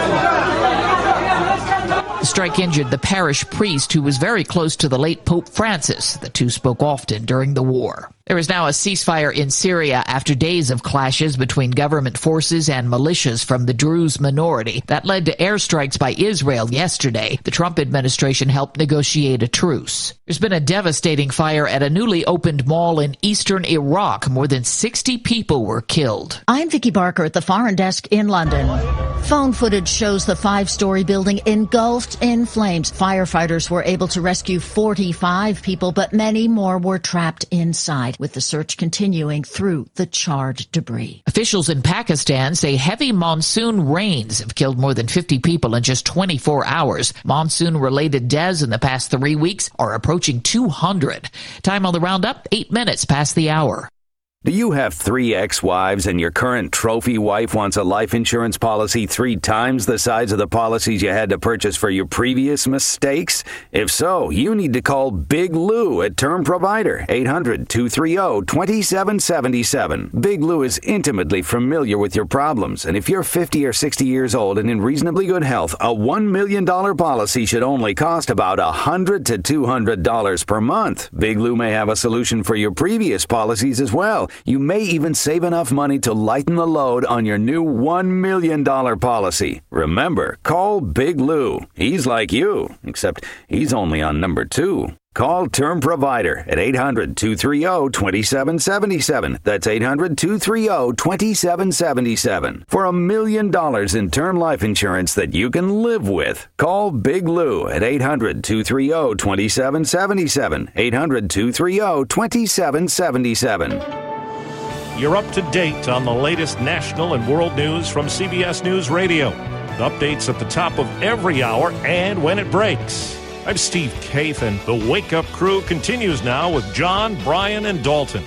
The strike injured the parish priest who was very close to the late Pope Francis. The two spoke often during the war. There is now a ceasefire in Syria after days of clashes between government forces and militias from the Druze minority. That led to airstrikes by Israel yesterday. The Trump administration helped negotiate a truce. There's been a devastating fire at a newly opened mall in eastern Iraq. More than sixty people were killed. I'm Vicky Barker at the Foreign Desk in London. Phone footage shows the five-story building engulfed in flames. Firefighters were able to rescue forty-five people, but many more were trapped inside, with the search continuing through the charred debris. Officials in Pakistan say heavy monsoon rains have killed more than fifty people in just twenty-four hours. Monsoon-related deaths in the past three weeks are approaching two hundred. Time on the roundup, eight minutes past the hour. Do you have three ex-wives and your current trophy wife wants a life insurance policy three times the size of the policies you had to purchase for your previous mistakes? If so, you need to call Big Lou at Term Provider, eight hundred, two three zero, two seven seven seven. Big Lou is intimately familiar with your problems, and if you're fifty or sixty years old and in reasonably good health, a one million dollars policy should only cost about one hundred to two hundred dollars per month. Big Lou may have a solution for your previous policies as well. You may even save enough money to lighten the load on your new one million dollars policy. Remember, call Big Lou. He's like you, except he's only on number two. Call Term Provider at eight hundred, two three zero, two seven seven seven. That's eight hundred, two three zero, two seven seven seven. For a million dollars in term life insurance that you can live with. Call Big Lou at eight hundred, two three zero, two seven seven seven. eight hundred, two three zero, two seven seven seven. You're up to date on the latest national and world news from C B S News Radio. Updates at the top of every hour and when it breaks. I'm Steve Kathan. The Wake Up Crew continues now with John, Brian, and Dalton.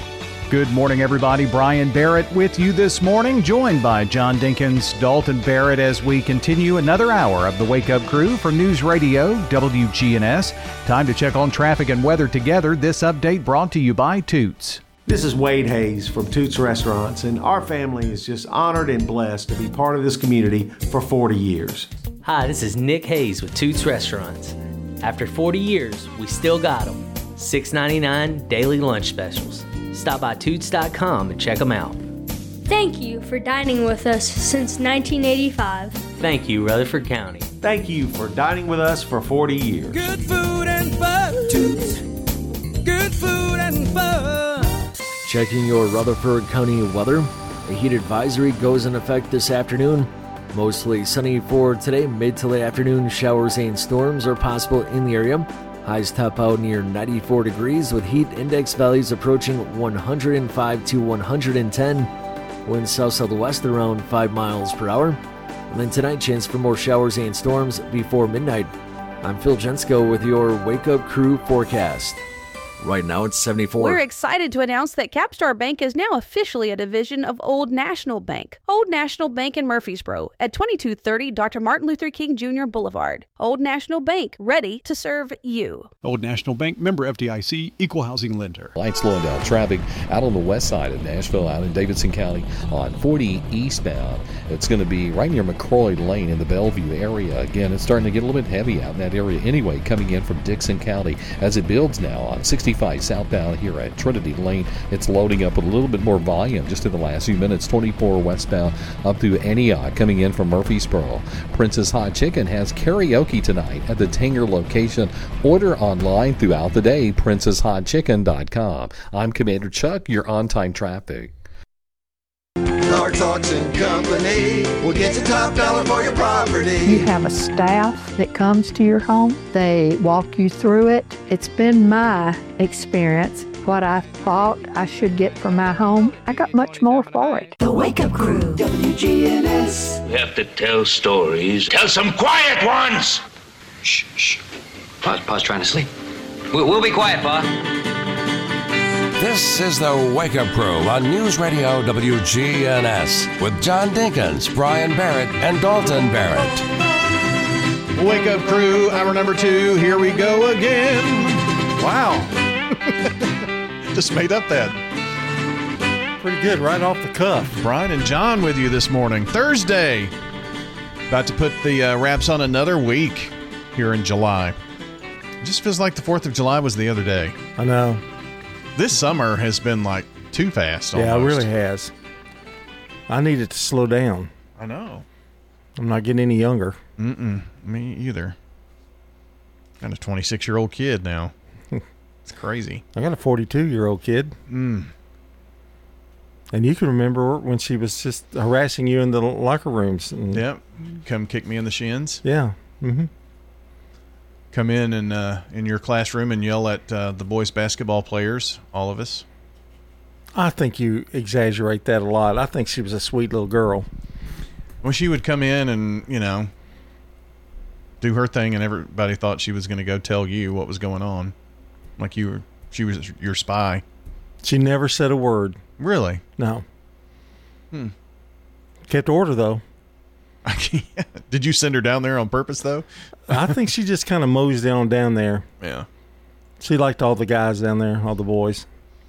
Good morning, everybody. Brian Barrett with you this morning, joined by John Dinkins, Dalton Barrett, as we continue another hour of the Wake Up Crew for News Radio W G N S. Time to check on traffic and weather together. This update brought to you by Toots. This is Wade Hayes from Toots Restaurants, and our family is just honored and blessed to be part of this community for forty years. Hi, this is Nick Hayes with Toots Restaurants. After forty years, we still got them. six ninety-nine daily lunch specials. Stop by Toots dot com and check them out. Thank you for dining with us since nineteen eighty-five. Thank you, Rutherford County. Thank you for dining with us for forty years. Good food and fun, Toots. Good food and fun. Checking your Rutherford County weather. A heat advisory goes in effect this afternoon. Mostly sunny for today. Mid to late afternoon showers and storms are possible in the area. Highs top out near ninety-four degrees with heat index values approaching one hundred five to one hundred ten. Winds south-southwest around five miles per hour. And then tonight, chance for more showers and storms before midnight. I'm Phil Jensko with your Wake Up Crew forecast. Right now it's seventy-four. We're excited to announce that Capstar Bank is now officially a division of Old National Bank. Old National Bank in Murfreesboro at twenty-two thirty Doctor Martin Luther King Junior Boulevard. Old National Bank, ready to serve you. Old National Bank, member F D I C, equal housing lender. Light slowing down traffic out on the west side of Nashville, out in Davidson County on forty eastbound. It's going to be right near McCrory Lane in the Bellevue area. Again, it's starting to get a little bit heavy out in that area anyway, coming in from Dixon County as it builds now on sixty-five southbound here at Trinity Lane. It's loading up with a little bit more volume just in the last few minutes. twenty-four westbound up through Antioch coming in from Murfreesboro. Princess Hot Chicken has karaoke tonight at the Tanger location. Order online throughout the day, princess hot chicken dot com. I'm Commander Chuck, your on-time traffic. Clark Talks and Company will get you top dollar for your property. You have a staff that comes to your home. They walk you through it. It's been my experience. What I thought I should get for my home, I got much more for it. The Wake Up Crew, W G N S. We have to tell stories. Tell some quiet ones! Shh, shh. Pa's, Pa's trying to sleep. We'll, we'll be quiet, Pa. This is the Wake Up Crew on News Radio W G N S with John Dinkins, Brian Barrett, and Dalton Barrett. Wake Up Crew, hour number two. Here we go again. Wow. Just made up that. Pretty good, right off the cuff. Brian and John with you this morning. Thursday. About to put the uh, wraps on another week here in July. It just feels like the fourth of July was the other day. I know. This summer has been like too fast. Almost. Yeah, it really has. I need it to slow down. I know. I'm not getting any younger. Mm-mm. Me either. Got a twenty-six-year-old kid now. It's crazy. I got a forty-two-year-old kid. Mm. And you can remember when she was just harassing you in the locker rooms. And yep. Come kick me in the shins. Yeah. Mm-hmm. Come in and uh, in your classroom and yell at uh, the boys basketball players, all of us. I think you exaggerate that a lot. I think she was a sweet little girl. Well, she would come in and, you know, do her thing, and everybody thought she was going to go tell you what was going on. Like you were, she was your spy. She never said a word. Really? No. Hmm. Kept order, though. Did you send her down there on purpose, though? I think she just kind of moseyed on down there. Yeah. She liked all the guys down there, all the boys.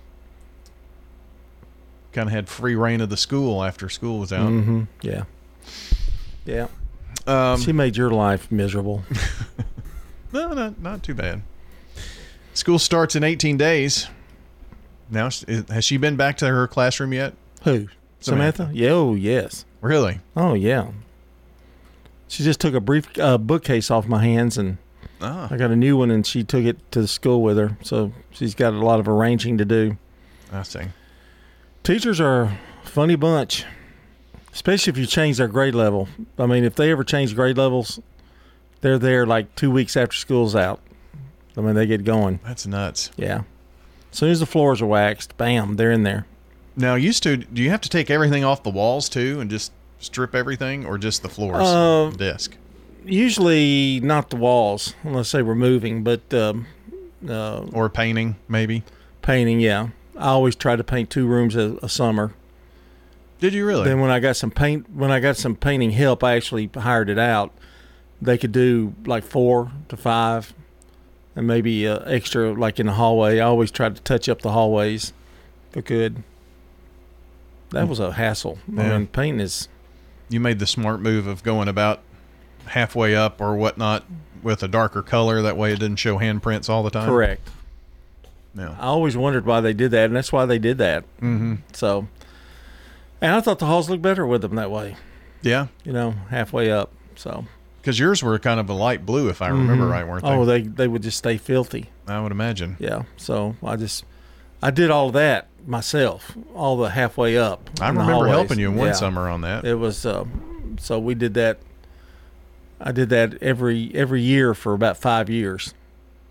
Kind of had free reign of the school after school was out. Mm-hmm. Yeah. Yeah. Um, she made your life miserable. No, not, not too bad. School starts in eighteen days. Now, has she been back to her classroom yet? Who? Samantha? Samantha? Yeah, oh, yes. Really? Oh, yeah. She just took a brief uh, bookcase off my hands, and ah. I got a new one, and she took it to the school with her. So she's got a lot of arranging to do. I see. Teachers are a funny bunch, especially if you change their grade level. I mean, if they ever change grade levels, they're there like two weeks after school's out. I mean, they get going. That's nuts. Yeah. As soon as the floors are waxed, bam, they're in there. Now, used to, do you have to take everything off the walls, too, and just strip everything, or just the floors, uh, desk? Usually not the walls, unless they were moving, but um, uh, or painting, maybe. Painting, yeah. I always try to paint two rooms a, a summer. Did you really? Then when I got some paint, when I got some painting help, I actually hired it out. They could do like four to five, and maybe uh, extra like in the hallway. I always tried to touch up the hallways if I could. That was a hassle. Yeah. I mean, painting is. You made the smart move of going about halfway up or whatnot with a darker color. That way it didn't show handprints all the time. Correct. Yeah. I always wondered why they did that, and that's why they did that. Mm-hmm. So, and I thought the halls looked better with them that way. Yeah. You know, halfway up. So. Because yours were kind of a light blue, if I remember mm-hmm. right, weren't they? Oh, they they would just stay filthy. I would imagine. Yeah. So I just, I did all of that myself, all the halfway up. I remember helping you one yeah. summer on that. It was, uh, so we did that. I did that every every year for about five years.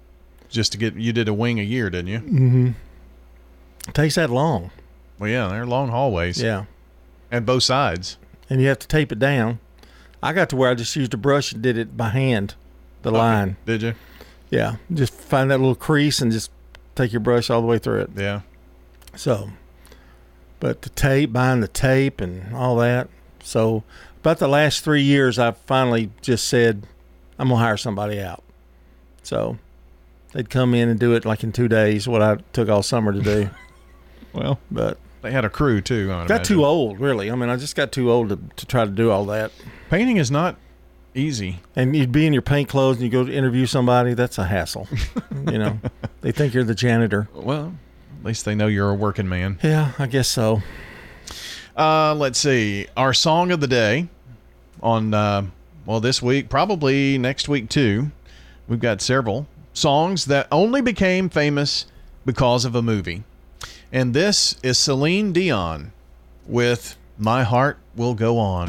just to get, you did a wing a year, didn't you? Mm-hmm. It takes that long. Well, yeah, they're long hallways. Yeah. And both sides. And you have to tape it down. I got to where I just used a brush and did it by hand, the okay. line. Did you? Yeah. Just find that little crease and just take your brush all the way through it. Yeah. So, but the tape, buying the tape and all that. So, about the last three years, I've finally just said, I'm going to hire somebody out. So, they'd come in and do it like in two days, what I took all summer to do. Well, but they had a crew too. I got imagine. too old, really. I mean, I just got too old to, to try to do all that. Painting is not easy. And you'd be in your paint clothes and you go to interview somebody. That's a hassle. You know, they think you're the janitor. Well, at least they know you're a working man. Yeah, I guess so. Uh, let's see. Our song of the day on, uh, well, this week, probably next week too. We've got several songs that only became famous because of a movie. And this is Celine Dion with My Heart Will Go On.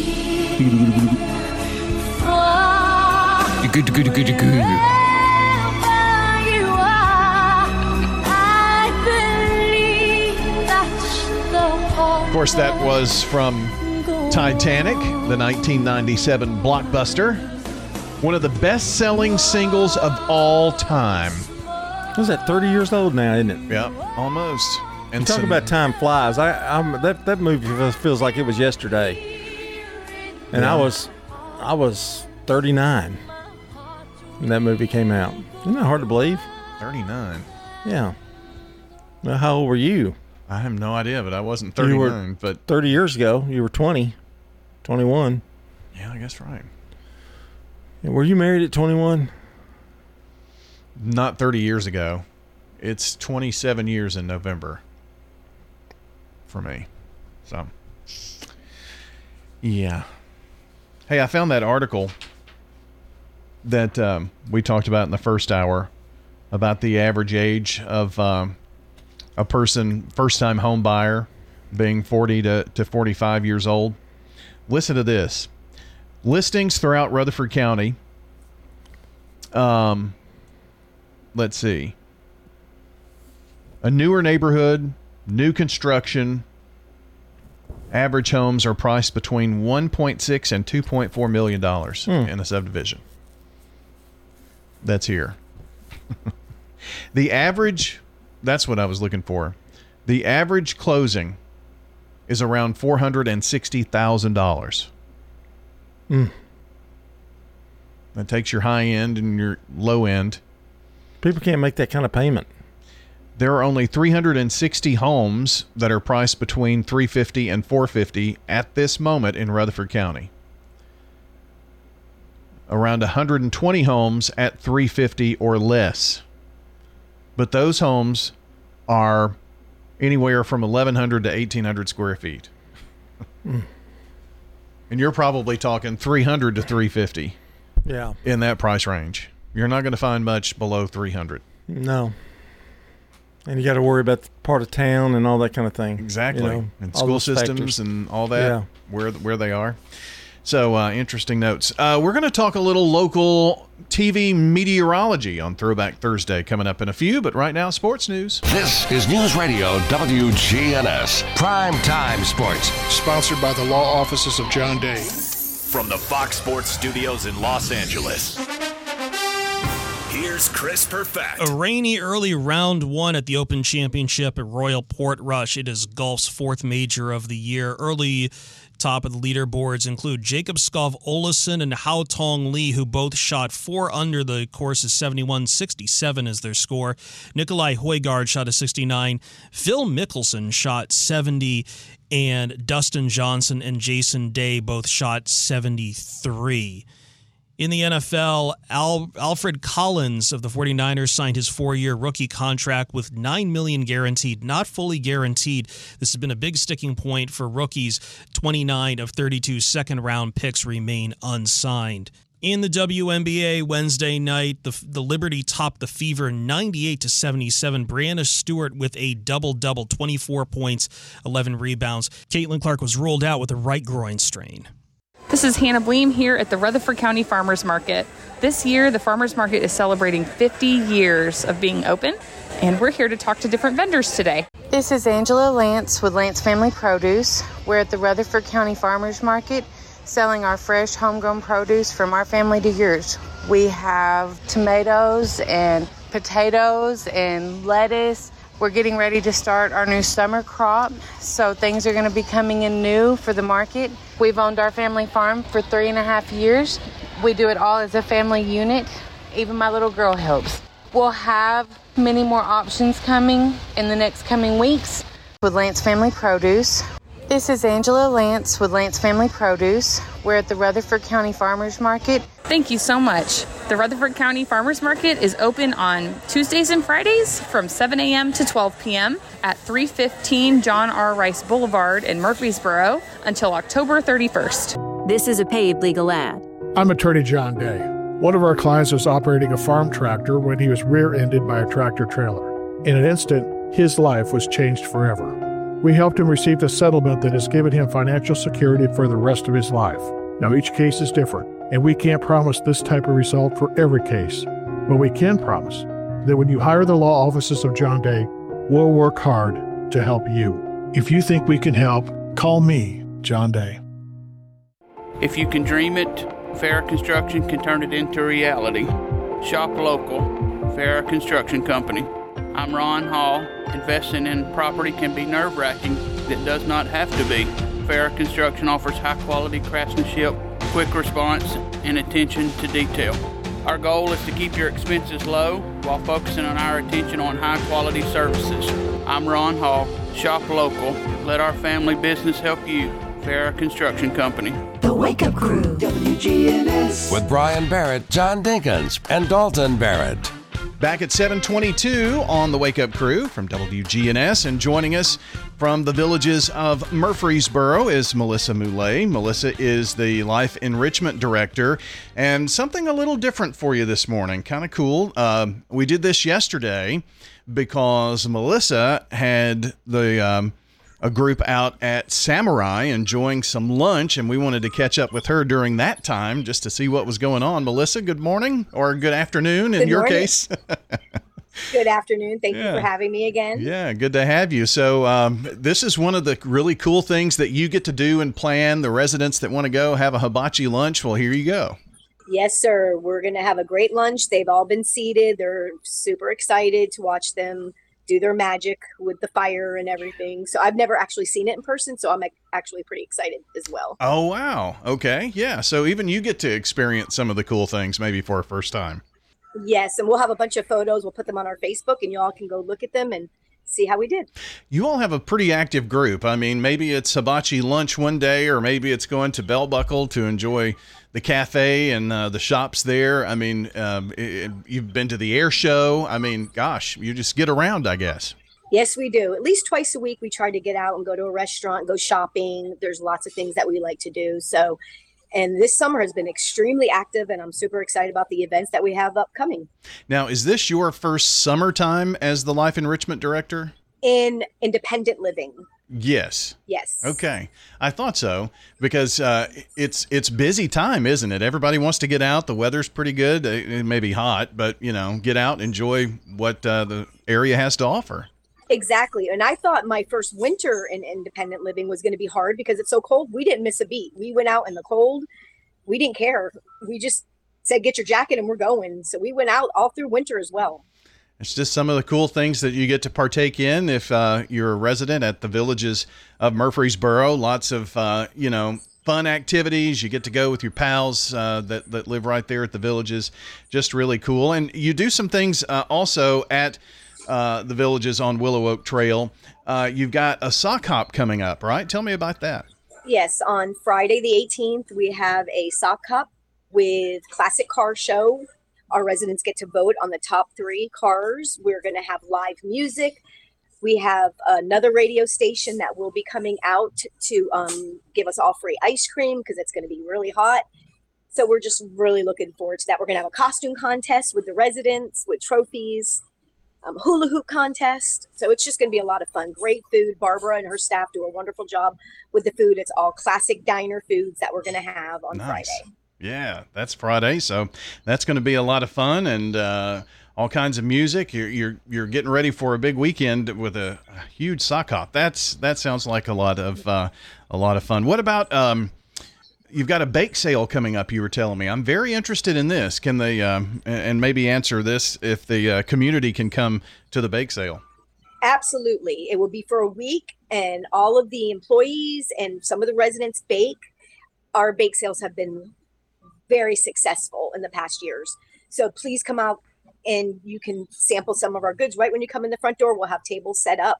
Good, good, good, good. Of course, that was from Titanic, the nineteen ninety-seven blockbuster. One of the best-selling singles of all time. What is that, thirty years old now, isn't it? Yeah, almost. And you talk some, about time flies. I I'm, that that movie feels like it was yesterday. And yeah. I was I was thirty-nine when that movie came out. Isn't that hard to believe? thirty-nine. Yeah. Well, how old were you? I have no idea, but I wasn't thirty-nine. You were, but thirty years ago, you were twenty, twenty-one. Yeah, I guess right. Were you married at twenty-one? Not thirty years ago. It's twenty-seven years in November for me. So, yeah. Hey, I found that article that um, we talked about in the first hour about the average age of um, a person, first-time home buyer, being forty to, to forty-five years old. Listen to this. Listings throughout Rutherford County. Um, let's see. A newer neighborhood, new construction. Average homes are priced between one point six and two point four million dollars hmm. in a subdivision. That's here. The average, that's what I was looking for. The average closing is around four hundred sixty thousand dollars. Hmm. That takes your high end and your low end. People can't make that kind of payment. There are only three hundred sixty homes that are priced between three hundred fifty thousand dollars and four hundred fifty thousand dollars at this moment in Rutherford County. Around one hundred twenty homes at three hundred fifty thousand dollars or less. But those homes are anywhere from eleven hundred to eighteen hundred square feet. Mm. And you're probably talking three hundred to three hundred fifty. Yeah. In that price range. You're not going to find much below three hundred. No. And you got to worry about the part of town and all that kind of thing. Exactly. You know, and school systems factors. And all that, yeah. where where they are. So, uh, interesting notes. Uh, we're going to talk a little local T V meteorology on Throwback Thursday coming up in a few, but right now, sports news. This is News Radio W G N S, Prime Time Sports. Sponsored by the law offices of John Day. From the Fox Sports Studios in Los Angeles, here's Chris Perfect. A rainy early round one at the Open Championship at Royal Portrush. It is golf's fourth major of the year. Early top of the leaderboards include Jacob Skov-Olesen and Hao Tong Lee, who both shot four under. The course is seventy-one sixty-seven is their score. Nikolai Højgaard shot a sixty-nine. Phil Mickelson shot seventy. And Dustin Johnson and Jason Day both shot seventy-three. In the N F L, Al- Alfred Collins of the 49ers signed his four-year rookie contract with nine million dollars guaranteed, not fully guaranteed. This has been a big sticking point for rookies. twenty-nine of thirty-two second-round picks remain unsigned. In the W N B A Wednesday night, the, the Liberty topped the Fever ninety-eight to seventy-seven. Brianna Stewart with a double-double, twenty-four points, eleven rebounds. Caitlin Clark was ruled out with a right groin strain. This is Hannah Bleem here at the Rutherford County Farmers Market. This year, the Farmers Market is celebrating fifty years of being open, and we're here to talk to different vendors today. This is Angela Lance with Lance Family Produce. We're at the Rutherford County Farmers Market selling our fresh homegrown produce from our family to yours. We have tomatoes and potatoes and lettuce. We're getting ready to start our new summer crop, so things are going to be coming in new for the market. We've owned our family farm for three and a half years. We do it all as a family unit. Even my little girl helps. We'll have many more options coming in the next coming weeks with Lance Family Produce. This is Angela Lance with Lance Family Produce. We're at the Rutherford County Farmers Market. Thank you so much. The Rutherford County Farmers Market is open on Tuesdays and Fridays from seven a.m. to twelve p.m. at three fifteen John R. Rice Boulevard in Murfreesboro until October thirty-first. This is a paid legal ad. I'm attorney John Day. One of our clients was operating a farm tractor when he was rear-ended by a tractor trailer. In an instant, his life was changed forever. We helped him receive a settlement that has given him financial security for the rest of his life. Now, each case is different, and we can't promise this type of result for every case. But we can promise that when you hire the law offices of John Day, we'll work hard to help you. If you think we can help, call me, John Day. If you can dream it, Farrah Construction can turn it into reality. Shop local, Farrah Construction Company. I'm Ron Hall. Investing in property can be nerve-wracking. It does not have to be. Farrah Construction offers high-quality craftsmanship, quick response, and attention to detail. Our goal is to keep your expenses low while focusing on our attention on high-quality services. I'm Ron Hall. Shop local. Let our family business help you. Farrah Construction Company. The Wake Up Crew, W G N S. With Brian Barrett, John Dinkins, and Dalton Barrett. Back at seven twenty-two on the Wake Up Crew from W G N S, and joining us from the villages of Murfreesboro is Melissa Moulet. Melissa is the Life Enrichment Director, and something a little different for you this morning. Kind of cool. Um, we did this yesterday because Melissa had the um, a group out at Samurai enjoying some lunch, and we wanted to catch up with her during that time just to see what was going on. Melissa, good morning, or good afternoon in good your morning. case. Good afternoon. Thank Yeah. you for having me again. Yeah, good to have you. So um, this is one of the really cool things that you get to do and plan. The residents that want to go have a hibachi lunch, well, here you go. Yes, sir. We're going to have a great lunch. They've all been seated. They're super excited to watch them do their magic with the fire and everything. So I've never actually seen it in person, so I'm actually pretty excited as well. Oh, wow. Okay. Yeah. So even you get to experience some of the cool things maybe for a first time. Yes, and we'll have a bunch of photos. We'll put them on our Facebook, and you all can go look at them and see how we did. You all have a pretty active group. I mean, maybe it's hibachi lunch one day, or maybe it's going to Bell Buckle to enjoy the cafe and uh, the shops there. I mean, um, it, you've been to the air show. I mean, gosh, you just get around, I guess. Yes, we do. At least twice a week, we try to get out and go to a restaurant, go shopping. There's lots of things that we like to do. So, and this summer has been extremely active, and I'm super excited about the events that we have upcoming. Now, is this your first summertime as the Life Enrichment Director? In independent living. Yes. Yes. Okay. I thought so, because uh, it's it's busy time, isn't it? Everybody wants to get out. The weather's pretty good. It may be hot, but, you know, get out, enjoy what uh, the area has to offer. Exactly. And I thought my first winter in independent living was going to be hard because it's so cold. We didn't miss a beat. We went out in the cold. We didn't care. We just said, get your jacket and we're going. So we went out all through winter as well. It's just some of the cool things that you get to partake in if uh, you're a resident at the villages of Murfreesboro. Lots of, uh, you know, fun activities. You get to go with your pals uh, that, that live right there at the villages. Just really cool. And you do some things uh, also at uh, the villages on Willow Oak Trail. Uh, you've got a sock hop coming up, right? Tell me about that. Yes. On Friday the eighteenth, we have a sock hop with classic car show. Our residents get to vote on the top three cars. We're going to have live music. We have another radio station that will be coming out to um, give us all free ice cream because it's going to be really hot. So we're just really looking forward to that. We're going to have a costume contest with the residents, with trophies. um, hula hoop contest. So it's just going to be a lot of fun. Great food. Barbara and her staff do a wonderful job with the food. It's all classic diner foods that we're going to have on Nice. Friday. Yeah, that's Friday, so that's going to be a lot of fun and uh, all kinds of music. You're you're you're getting ready for a big weekend with a, a huge sock hop. That's that sounds like a lot of uh, a lot of fun. What about um, you've got a bake sale coming up? You were telling me. I'm very interested in this. Can they um, and maybe answer this if the uh, community can come to the bake sale? Absolutely. It will be for a week, and all of the employees and some of the residents bake. Our bake sales have been very successful in the past years. So please come out and you can sample some of our goods right when you come in the front door. We'll have tables set up,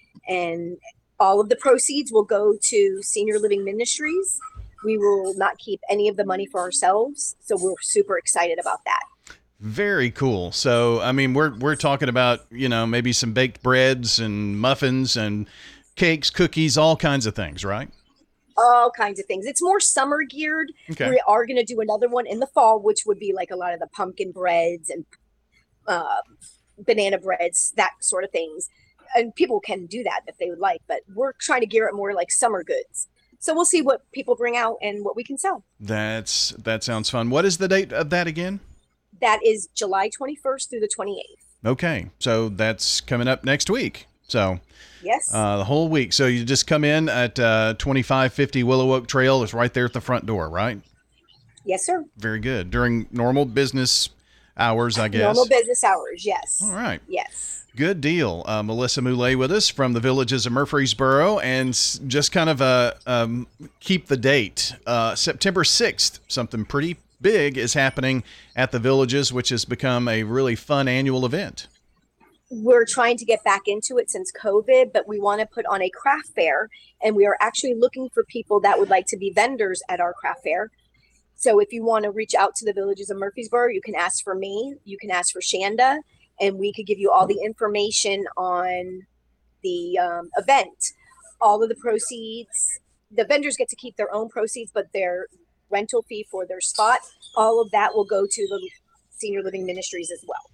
and all of the proceeds will go to Senior Living Ministries. We will not keep any of the money for ourselves. So we're super excited about that. Very cool. So, I mean, we're we're talking about, you know, maybe some baked breads and muffins and cakes, cookies, all kinds of things, right? All kinds of things. It's more summer geared. Okay. We are going to do another one in the fall, which would be like a lot of the pumpkin breads and uh, banana breads, that sort of things. And people can do that if they would like, but we're trying to gear it more like summer goods. So we'll see what people bring out and what we can sell. That's that sounds fun. What is the date of that again? That is July twenty-first through the twenty-eighth. Okay, so that's coming up next week. So yes, uh, the whole week. So you just come in at uh, twenty-five fifty Willow Oak Trail. It's right there at the front door, right? Yes, sir. Very good. During normal business hours, I guess. Normal business hours, yes. All right. Yes. Good deal. Uh, Melissa Moulet with us from the Villages of Murfreesboro, and s- just kind of uh, um, keep the date. Uh, September sixth, something pretty big is happening at the Villages, which has become a really fun annual event. We're trying to get back into it since COVID, but we want to put on a craft fair, and we are actually looking for people that would like to be vendors at our craft fair. So if you want to reach out to the Villages of Murfreesboro, you can ask for me, you can ask for Shanda, and we could give you all the information on the um, event. All of the proceeds, the vendors get to keep their own proceeds, but their rental fee for their spot, all of that will go to the Senior Living Ministries as well.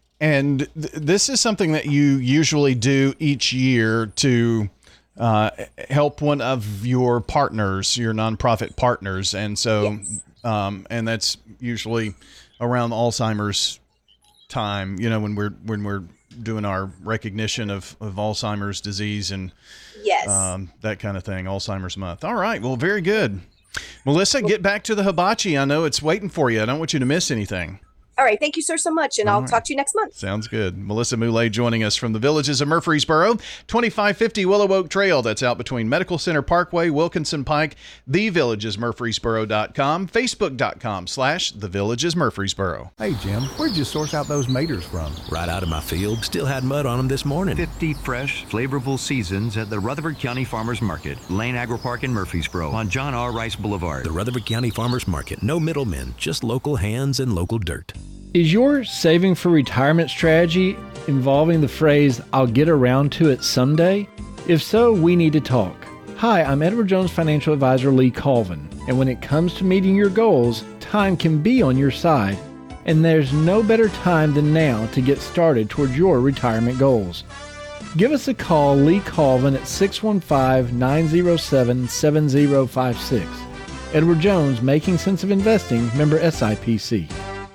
And th- this is something that you usually do each year to uh, help one of your partners, your nonprofit partners. And so, yes. um, and that's usually around Alzheimer's time, you know, when we're, when we're doing our recognition of, of Alzheimer's disease and yes. um, that kind of thing, Alzheimer's month. All right. Well, very good. Melissa, get back to the hibachi. I know it's waiting for you. I don't want you to miss anything. All right. Thank you, sir, so much. And All I'll right. talk to you next month. Sounds good. Melissa Moulet joining us from the Villages of Murfreesboro, twenty-five fifty Willow Oak Trail. That's out between Medical Center Parkway, Wilkinson Pike, the villages murfreesboro dot com, facebook.com slash the Villages Murfreesboro. Hey, Jim, where'd you source out those maters from? Right out of my field. Still had mud on them this morning. fifty fresh, flavorful seasons at the Rutherford County Farmers Market, Lane Agri Park in Murfreesboro, on John R. Rice Boulevard. The Rutherford County Farmers Market. No middlemen, just local hands and local dirt. Is your saving for retirement strategy involving the phrase, I'll get around to it someday? If so, we need to talk. Hi, I'm Edward Jones Financial Advisor Lee Colvin, and when it comes to meeting your goals, time can be on your side, and there's no better time than now to get started towards your retirement goals. Give us a call, Lee Colvin, at six one five, nine zero seven, seven zero five six. Edward Jones, Making Sense of Investing, member S I P C.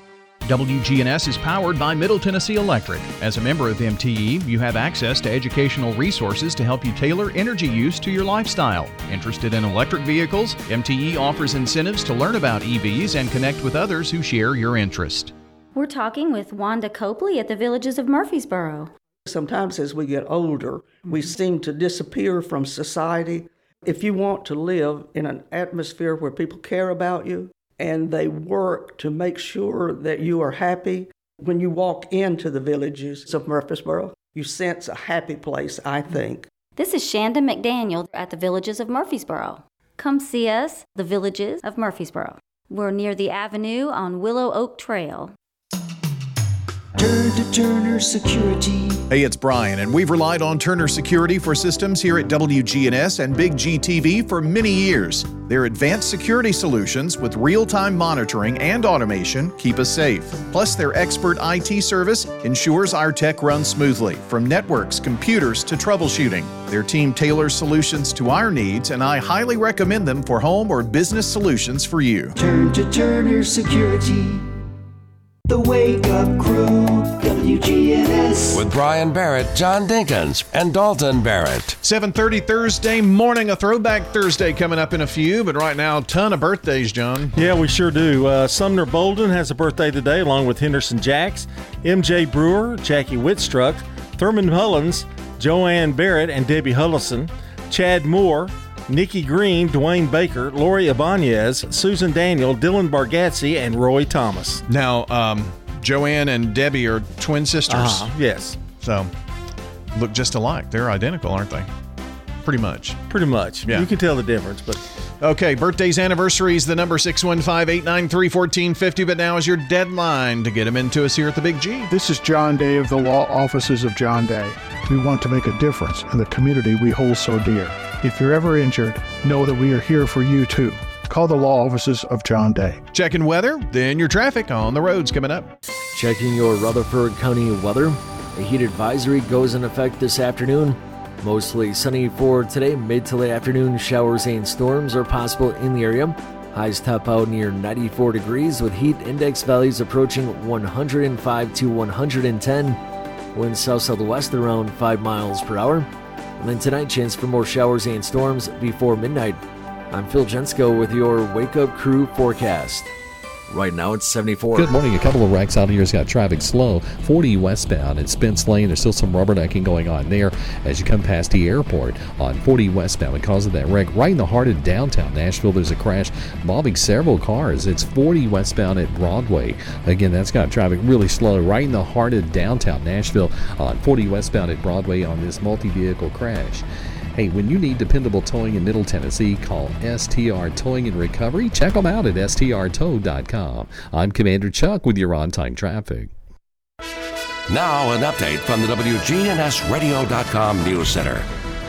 W G N S is powered by Middle Tennessee Electric. As a member of M T E, you have access to educational resources to help you tailor energy use to your lifestyle. Interested in electric vehicles? M T E offers incentives to learn about E Vs and connect with others who share your interest. We're talking with Wanda Copley at the Villages of Murfreesboro. Sometimes as we get older, we seem to disappear from society. If you want to live in an atmosphere where people care about you, and they work to make sure that you are happy. When you walk into the Villages of Murfreesboro, you sense a happy place, I think. This is Shanda McDaniel at the Villages of Murfreesboro. Come see us, the Villages of Murfreesboro. We're near the avenue on Willow Oak Trail. Turn to Turner Security Hey, it's Brian, and we've relied on Turner Security for systems here at W G N S and Big G T V for many years. Their advanced security solutions with real-time monitoring and automation keep us safe. Plus, their expert I T service ensures our tech runs smoothly, from networks, computers, to troubleshooting. Their team tailors solutions to our needs, and I highly recommend them for home or business solutions for you. Turn to Turner Security. The Wake Up Crew, W G N S. With Brian Barrett, John Dinkins, and Dalton Barrett. seven thirty Thursday morning, a Throwback Thursday coming up in a few, but right now, a ton of birthdays, John. Yeah, we sure do. Uh, Sumner Bolden has a birthday today, along with Henderson Jacks, M J Brewer, Jackie Whitstruck, Thurman Mullins, Joanne Barrett, and Debbie Hullison, Chad Moore, Nikki Green, Dwayne Baker, Lori Ibanez, Susan Daniel, Dylan Bargatze, and Roy Thomas. Now, um, Joanne and Debbie are twin sisters. Uh-huh, yes. So, look just alike. They're identical, aren't they? Pretty much. Pretty much. Yeah. You can tell the difference, but... Okay, birthdays, anniversaries, the number six one five, eight nine three, one four five zero, but now is your deadline to get them into us here at the Big G. This is John Day of the Law Offices of John Day. We want to make a difference in the community we hold so dear. If you're ever injured, know that we are here for you too. Call the Law Offices of John Day. Checking weather, then your traffic on the roads coming up. Checking your Rutherford County weather. A heat advisory goes in effect this afternoon. Mostly sunny for today. Mid to late afternoon showers and storms are possible in the area. Highs top out near ninety-four degrees with heat index values approaching one hundred five to one hundred ten. Winds south-southwest around five miles per hour. And then tonight, chance for more showers and storms before midnight. I'm Phil Jensko with your Wake Up Crew forecast. Right now it's seventy-four. Good morning. A couple of wrecks out here has got traffic slow. forty westbound at Spence Lane. There's still some rubbernecking going on there as you come past the airport on forty westbound because of that wreck. Right in the heart of downtown Nashville, there's a crash involving several cars. It's forty westbound at Broadway. Again, that's got traffic really slow right in the heart of downtown Nashville on forty westbound at Broadway on this multi-vehicle crash. Hey, when you need dependable towing in Middle Tennessee, call S T R Towing and Recovery. Check them out at S T R tow dot com. I'm Commander Chuck with your on-time traffic. Now an update from the W G N S radio dot com News Center.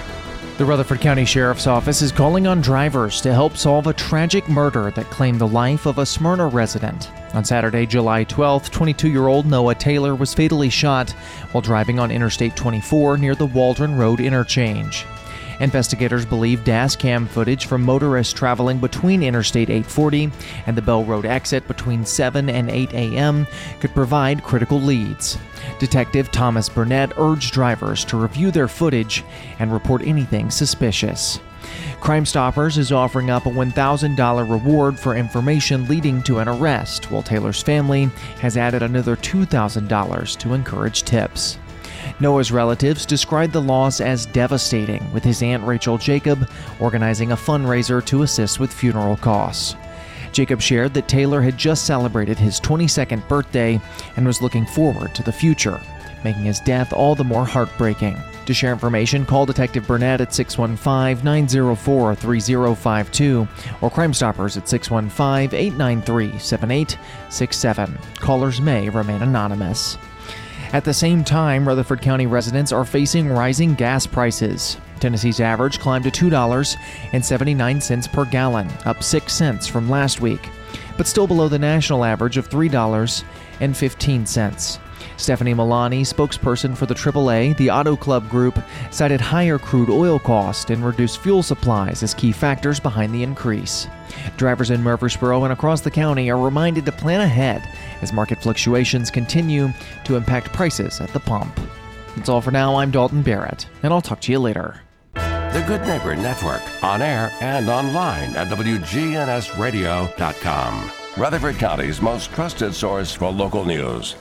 The Rutherford County Sheriff's Office is calling on drivers to help solve a tragic murder that claimed the life of a Smyrna resident. On Saturday, July twelfth, twenty-two-year-old Noah Taylor was fatally shot while driving on Interstate twenty-four near the Waldron Road interchange. Investigators believe dash cam footage from motorists traveling between Interstate eight forty and the Bell Road exit between seven and eight a.m. could provide critical leads. Detective Thomas Burnett urged drivers to review their footage and report anything suspicious. Crime Stoppers is offering up a one thousand dollars reward for information leading to an arrest, while Taylor's family has added another two thousand dollars to encourage tips. Noah's relatives described the loss as devastating, with his Aunt Rachel Jacob organizing a fundraiser to assist with funeral costs. Jacob shared that Taylor had just celebrated his twenty-second birthday and was looking forward to the future, making his death all the more heartbreaking. To share information, call Detective Burnett at six one five, nine zero four, three zero five two or Crime Stoppers at six one five, eight nine three, seven eight six seven. Callers may remain anonymous. At the same time, Rutherford County residents are facing rising gas prices. Tennessee's average climbed to two dollars and seventy-nine cents per gallon, up six cents from last week, but still below the national average of three dollars and fifteen cents. Stephanie Milani, spokesperson for the triple A, the Auto Club Group, cited higher crude oil cost and reduced fuel supplies as key factors behind the increase. Drivers in Murfreesboro and across the county are reminded to plan ahead as market fluctuations continue to impact prices at the pump. That's all for now. I'm Dalton Barrett, and I'll talk to you later. The Good Neighbor Network, on air and online at W G N S radio dot com. Rutherford County's most trusted source for local news.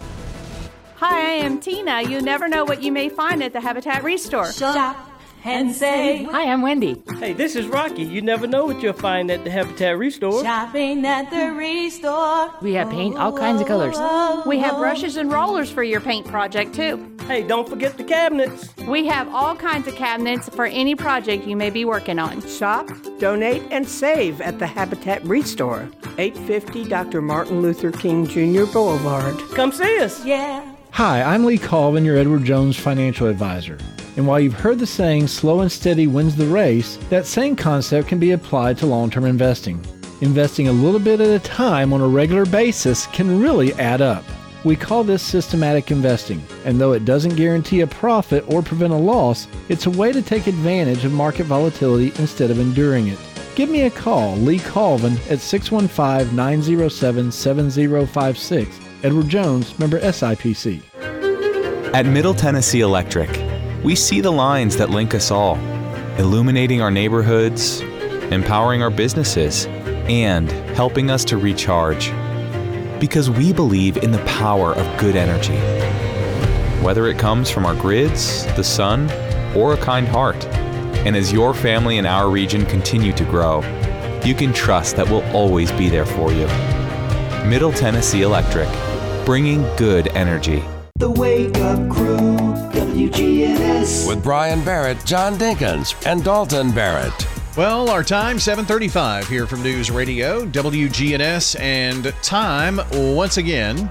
Hi, I am Tina. You never know what you may find at the Habitat Restore. Shop and save. Hi, I'm Wendy. Hey, this is Rocky. You never know what you'll find at the Habitat Restore. Shopping at the Restore. We have paint, all kinds of colors. We have brushes and rollers for your paint project, too. Hey, don't forget the cabinets. We have all kinds of cabinets for any project you may be working on. Shop, donate, and save at the Habitat Restore, eight fifty Doctor Martin Luther King Junior Boulevard. Come see us. Yeah. Hi, I'm Lee Colvin, your Edward Jones financial advisor. And while you've heard the saying, slow and steady wins the race, that same concept can be applied to long-term investing. Investing a little bit at a time on a regular basis can really add up. We call this systematic investing, and though it doesn't guarantee a profit or prevent a loss, it's a way to take advantage of market volatility instead of enduring it. Give me a call, Lee Colvin, at six one five, nine zero seven, seven zero five six. Edward Jones, member S I P C. At Middle Tennessee Electric, we see the lines that link us all, illuminating our neighborhoods, empowering our businesses, and helping us to recharge. Because we believe in the power of good energy. Whether it comes from our grids, the sun, or a kind heart. And as your family and our region continue to grow, you can trust that we'll always be there for you. Middle Tennessee Electric, bringing good energy. The Wake Up Crew, W G N S. With Brian Barrett, John Dinkins, and Dalton Barrett. Well, our time, seven thirty-five here from News Radio, W G N S, and time, once again,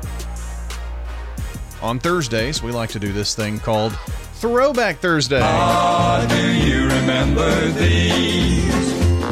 on Thursdays, we like to do this thing called Throwback Thursday. Ah, do you remember these?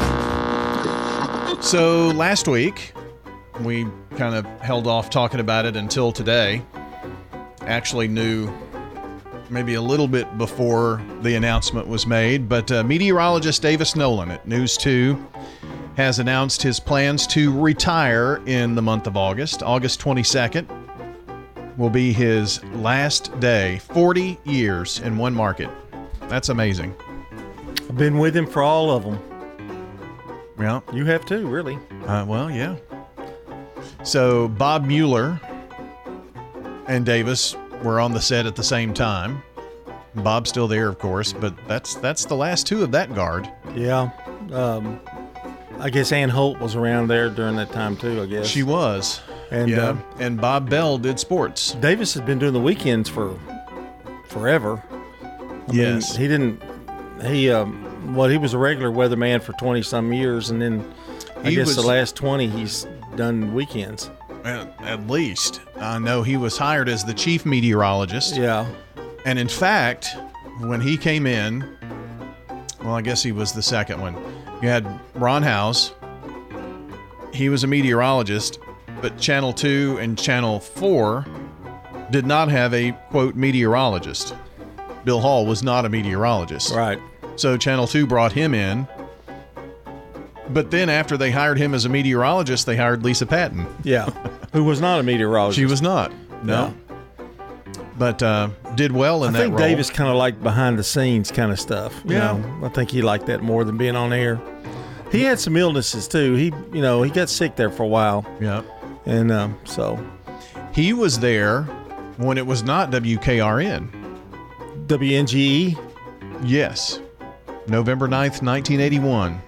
So, last week, we kind of held off talking about it until today. Actually knew maybe a little bit before the announcement was made, but uh, meteorologist Davis Nolan at News two has announced his plans to retire in the month of August. August twenty-second will be his last day. forty years in one market. That's amazing. I've been with him for all of them. Yeah. You have too, really. Uh, well, yeah. So Bob Mueller and Davis were on the set at the same time. Bob's still there, of course, but that's that's the last two of that guard. Yeah. Um, I guess Ann Holt was around there during that time, too, I guess. She was. And, yeah. uh, and Bob Bell did sports. Davis has been doing the weekends for forever. I yes. mean, he didn't, he, um, well, he was a regular weatherman for twenty-some years, and then I He guess was- the last twenty he's done weekends. At, at least. I know he was hired as the chief meteorologist. Yeah. And in fact, when he came in, well, I guess he was the second one. You had Ron House. He was a meteorologist, but Channel two and Channel four did not have a, quote, meteorologist. Bill Hall was not a meteorologist. Right. So Channel two brought him in. But then after they hired him as a meteorologist, they hired Lisa Patton. Yeah. Who was not a meteorologist. She was not. No. But uh, did well in I that think role. Davis kind of liked behind the scenes kind of stuff. You Yeah. know? I think he liked that more than being on air. He had some illnesses too. He, you know, he got sick there for a while. Yeah. And um, so. He was there when it was not W K R N. W N G E? Yes. November ninth, nineteen eighty-one.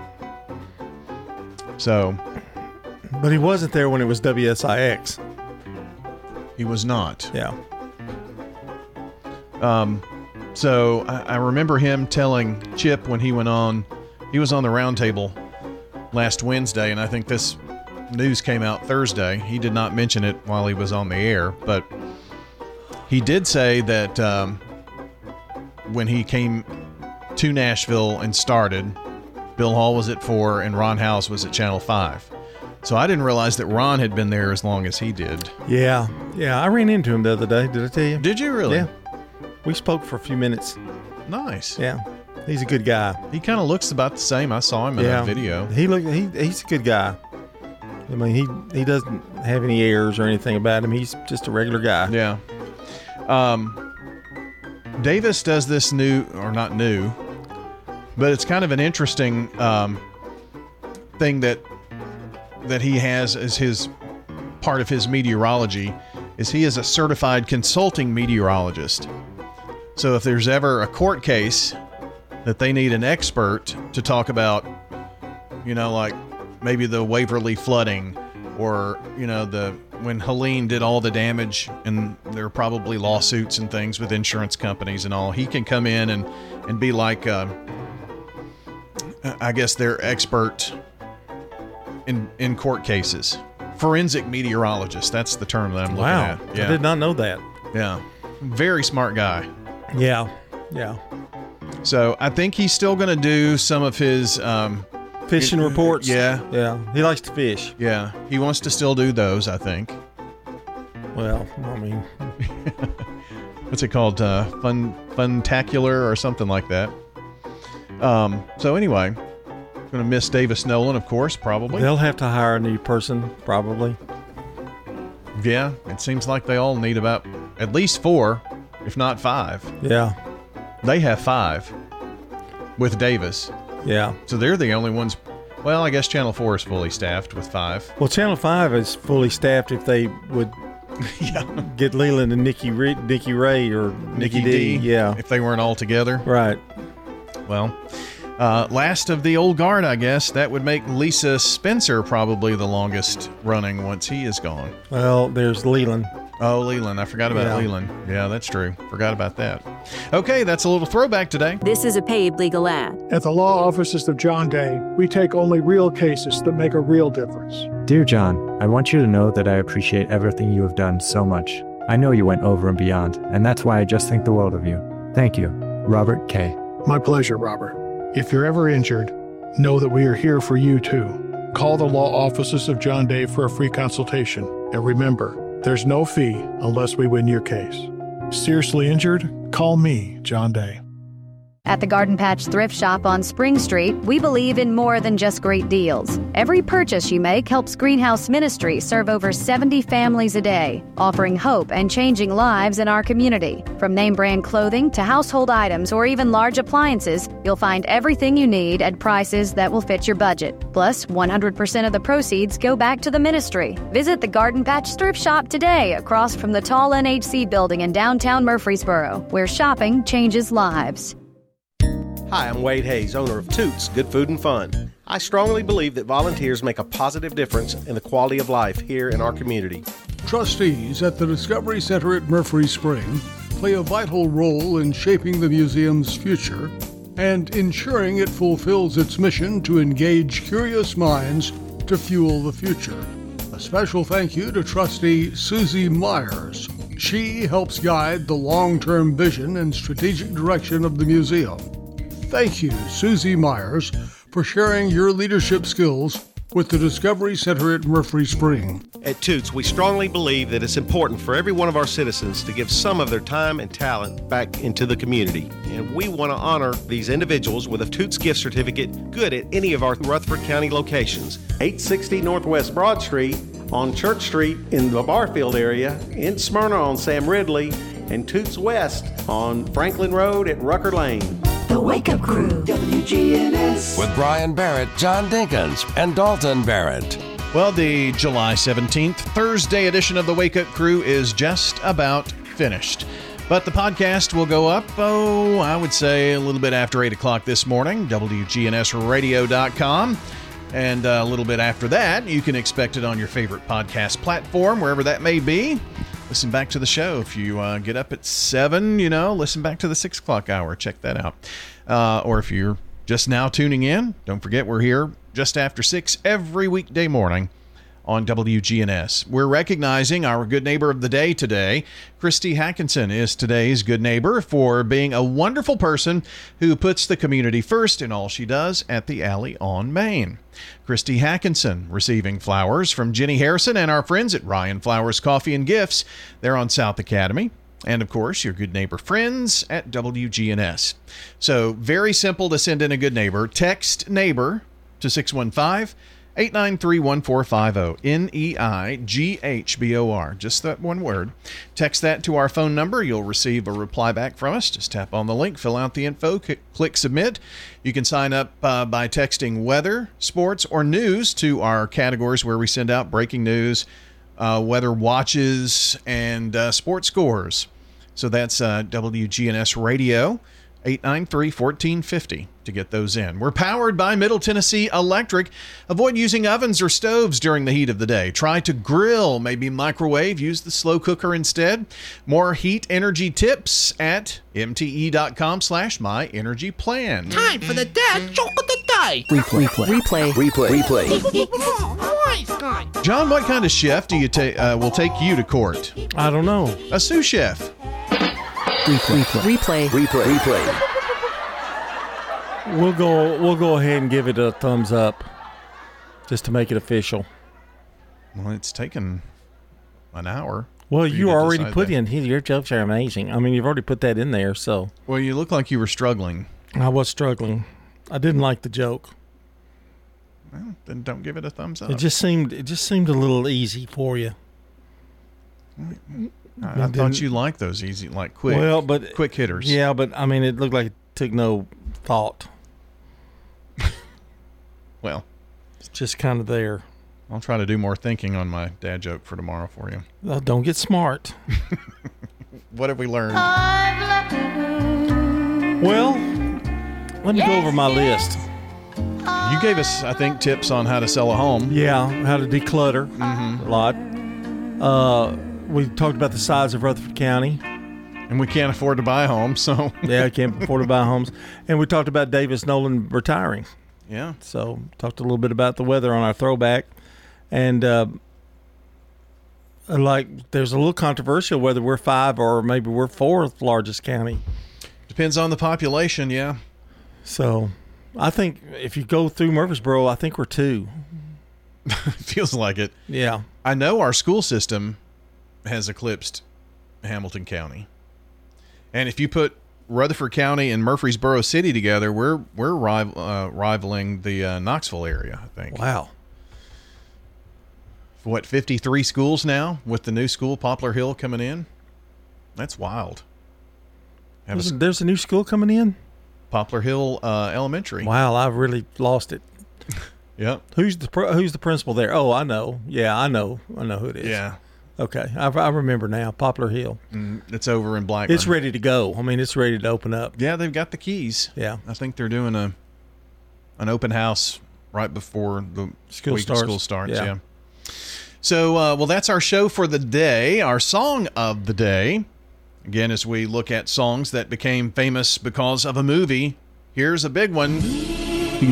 So. But he wasn't there when it was W S I X. He was not. Yeah. Um, so I, I remember him telling Chip when he went on, he was on the round table last Wednesday, and I think this news came out Thursday. He did not mention it while he was on the air, but he did say that um, when he came to Nashville and started, Bill Hall was at four and Ron House was at Channel five. So I didn't realize that Ron had been there as long as he did. Yeah. Yeah. I ran into him the other day. Did I tell you? Did you really? Yeah. We spoke for a few minutes. Nice. Yeah. He's a good guy. He kind of looks about the same. I saw him in yeah. that video. He look. He he's a good guy. I mean, he he doesn't have any airs or anything about him. He's just a regular guy. Yeah. Um, Davis does this new, or not new, but it's kind of an interesting um, thing that that he has as his part of his meteorology is he is a certified consulting meteorologist. So if there's ever a court case that they need an expert to talk about, you know, like maybe the Waverly flooding or, you know, the when Helene did all the damage and there are probably lawsuits and things with insurance companies and all, he can come in and, and be like, uh, I guess their expert in in court cases. Forensic meteorologist, that's the term that I'm looking Wow. at. Yeah. I did not know that. Yeah. Very smart guy. Yeah. Yeah. So I think he's still going to do some of his um, fishing reports. Yeah. Yeah. He likes to fish. Yeah. He wants to still do those, I think. Well, I mean, what's it called? Uh, fun, funtacular or something like that. Um, so anyway, going to miss Davis Nolan, of course, probably. They'll have to hire a new person, probably. Yeah, it seems like they all need about at least four, if not five. Yeah. They have five with Davis. Yeah. So they're the only ones. Well, I guess Channel four is fully staffed with five. Well, Channel five is fully staffed if they would yeah. get Leland and Nikki, Re- Nikki Ray or Nikki, Nikki D. D. Yeah. If they weren't all together. Right. Well, uh, last of the old guard, I guess. That would make Lisa Spencer probably the longest running once he is gone. Well, there's Leland. Oh, Leland. I forgot about yeah. Leland. Yeah, that's true. Forgot about that. Okay, that's a little throwback today. This is a paid legal ad. At the law offices of John Day, we take only real cases that make a real difference. Dear John, I want you to know that I appreciate everything you have done so much. I know you went over and beyond, and that's why I just think the world of you. Thank you. Robert K. My pleasure, Robert. If you're ever injured, know that we are here for you, too. Call the law offices of John Day for a free consultation. And remember, there's no fee unless we win your case. Seriously injured? Call me, John Day. At the Garden Patch Thrift Shop on Spring Street, we believe in more than just great deals. Every purchase you make helps Greenhouse Ministry serve over seventy families a day, offering hope and changing lives in our community. From name brand clothing to household items or even large appliances, you'll find everything you need at prices that will fit your budget. Plus, one hundred percent of the proceeds go back to the ministry. Visit the Garden Patch Thrift Shop today across from the tall N H C building in downtown Murfreesboro, where shopping changes lives. Hi, I'm Wade Hayes, owner of Toots Good Food and Fun. I strongly believe that volunteers make a positive difference in the quality of life here in our community. Trustees at the Discovery Center at Murphree Spring play a vital role in shaping the museum's future and ensuring it fulfills its mission to engage curious minds to fuel the future. A special thank you to Trustee Susie Myers. She helps guide the long-term vision and strategic direction of the museum. Thank you, Susie Myers, for sharing your leadership skills with the Discovery Center at Murphree Spring. At Toots, we strongly believe that it's important for every one of our citizens to give some of their time and talent back into the community. And we want to honor these individuals with a Toots gift certificate good at any of our Rutherford County locations. eight sixty Northwest Broad Street, on Church Street in the Barfield area, in Smyrna on Sam Ridley, and Toots West on Franklin Road at Rucker Lane. The Wake Up Crew, W G N S. With Brian Barrett, John Dinkins, and Dalton Barrett. Well, the July seventeenth, Thursday edition of the Wake Up Crew is just about finished. But the podcast will go up, oh, I would say a little bit after eight o'clock this morning, W G N S radio dot com. And a little bit after that, you can expect it on your favorite podcast platform, wherever that may be. Listen back to the show. If you uh, get up at seven, you know, listen back to the six o'clock hour. Check that out. Uh, or if you're just now tuning in, don't forget we're here just after six every weekday morning on W G N S. We're recognizing our good neighbor of the day today. Christy Hackinson is today's good neighbor for being a wonderful person who puts the community first in all she does at the Alley on Main. Christy Hackinson receiving flowers from Jenny Harrison and our friends at Ryan Flowers Coffee and Gifts. They're on South Academy. And, of course, your good neighbor friends at W G N S. So very simple to send in a good neighbor. Text neighbor to six one five, eight nine three, one four five zero. N E I G H B O R. Just that one word. Text that to our phone number. You'll receive a reply back from us. Just tap on the link, fill out the info, click submit. You can sign up uh, by texting weather, sports, or news to our categories where we send out breaking news, uh, weather watches, and uh, sports scores. So that's uh, W G N S Radio, eight nine three, one four five zero to get those in. We're powered by Middle Tennessee Electric. Avoid using ovens or stoves during the heat of the day. Try to grill, maybe microwave. Use the slow cooker instead. More heat energy tips at mte.com slash my energy plan. Time for the dad joke of the day. Replay. Replay. Replay. Replay. Replay. John, what kind of chef do you take? Uh, will take you to court? I don't know. A sous chef. Replay. Replay. Replay. Replay. We'll go. We'll go ahead and give it a thumbs up, just to make it official. Well, it's taken an hour. Well, for you to already decide put that. in. Hey, your jokes are amazing. I mean, you've already put that in there. So. Well, you look like you were struggling. I was struggling. I didn't like the joke. Well, then don't give it a thumbs up. It just seemed. It just seemed a little easy for you. I, I thought you liked those easy, like quick. Well, but quick hitters. Yeah, but I mean, it looked like it took no thought. Well, it's just kind of there. I'll try to do more thinking on my dad joke for tomorrow for you. Uh, don't get smart. What have we learned? Well, let me go over my list. You gave us, I think, tips on how to sell a home. Yeah, how to declutter mm-hmm. a lot. Uh, we talked about the size of Rutherford County. And we can't afford to buy a home, so. Yeah, I can't afford to buy homes. And we talked about Davis Nolan retiring. Yeah. So talked a little bit about the weather on our throwback. And uh, like there's a little controversial whether we're five or maybe we're fourth largest county. Depends on the population, yeah. So I think if you go through Murfreesboro, I think we're two. Feels like it. Yeah. I know our school system has eclipsed Hamilton County. And if you put Rutherford County and Murfreesboro City together, we're we're rival, uh, rivaling the uh, Knoxville area, I think. Wow. What, fifty-three schools now with the new school, Poplar Hill, coming in? That's wild. Have There's a, a, there's a new school coming in? Poplar Hill uh, Elementary. Wow, I've really lost it. Yep. Who's the pr- who's the principal there? Oh, I know. Yeah, I know. I know who it is. Yeah. Okay, I, I remember now. Poplar Hill. Mm, it's over in Blackburn. It's ready to go. I mean, it's ready to open up. Yeah, they've got the keys. Yeah. I think they're doing a an open house right before the School week starts. of school starts. Yeah. Yeah. So, uh, well, that's our show for the day. Our song of the day. Again, as we look at songs that became famous because of a movie, here's a big one.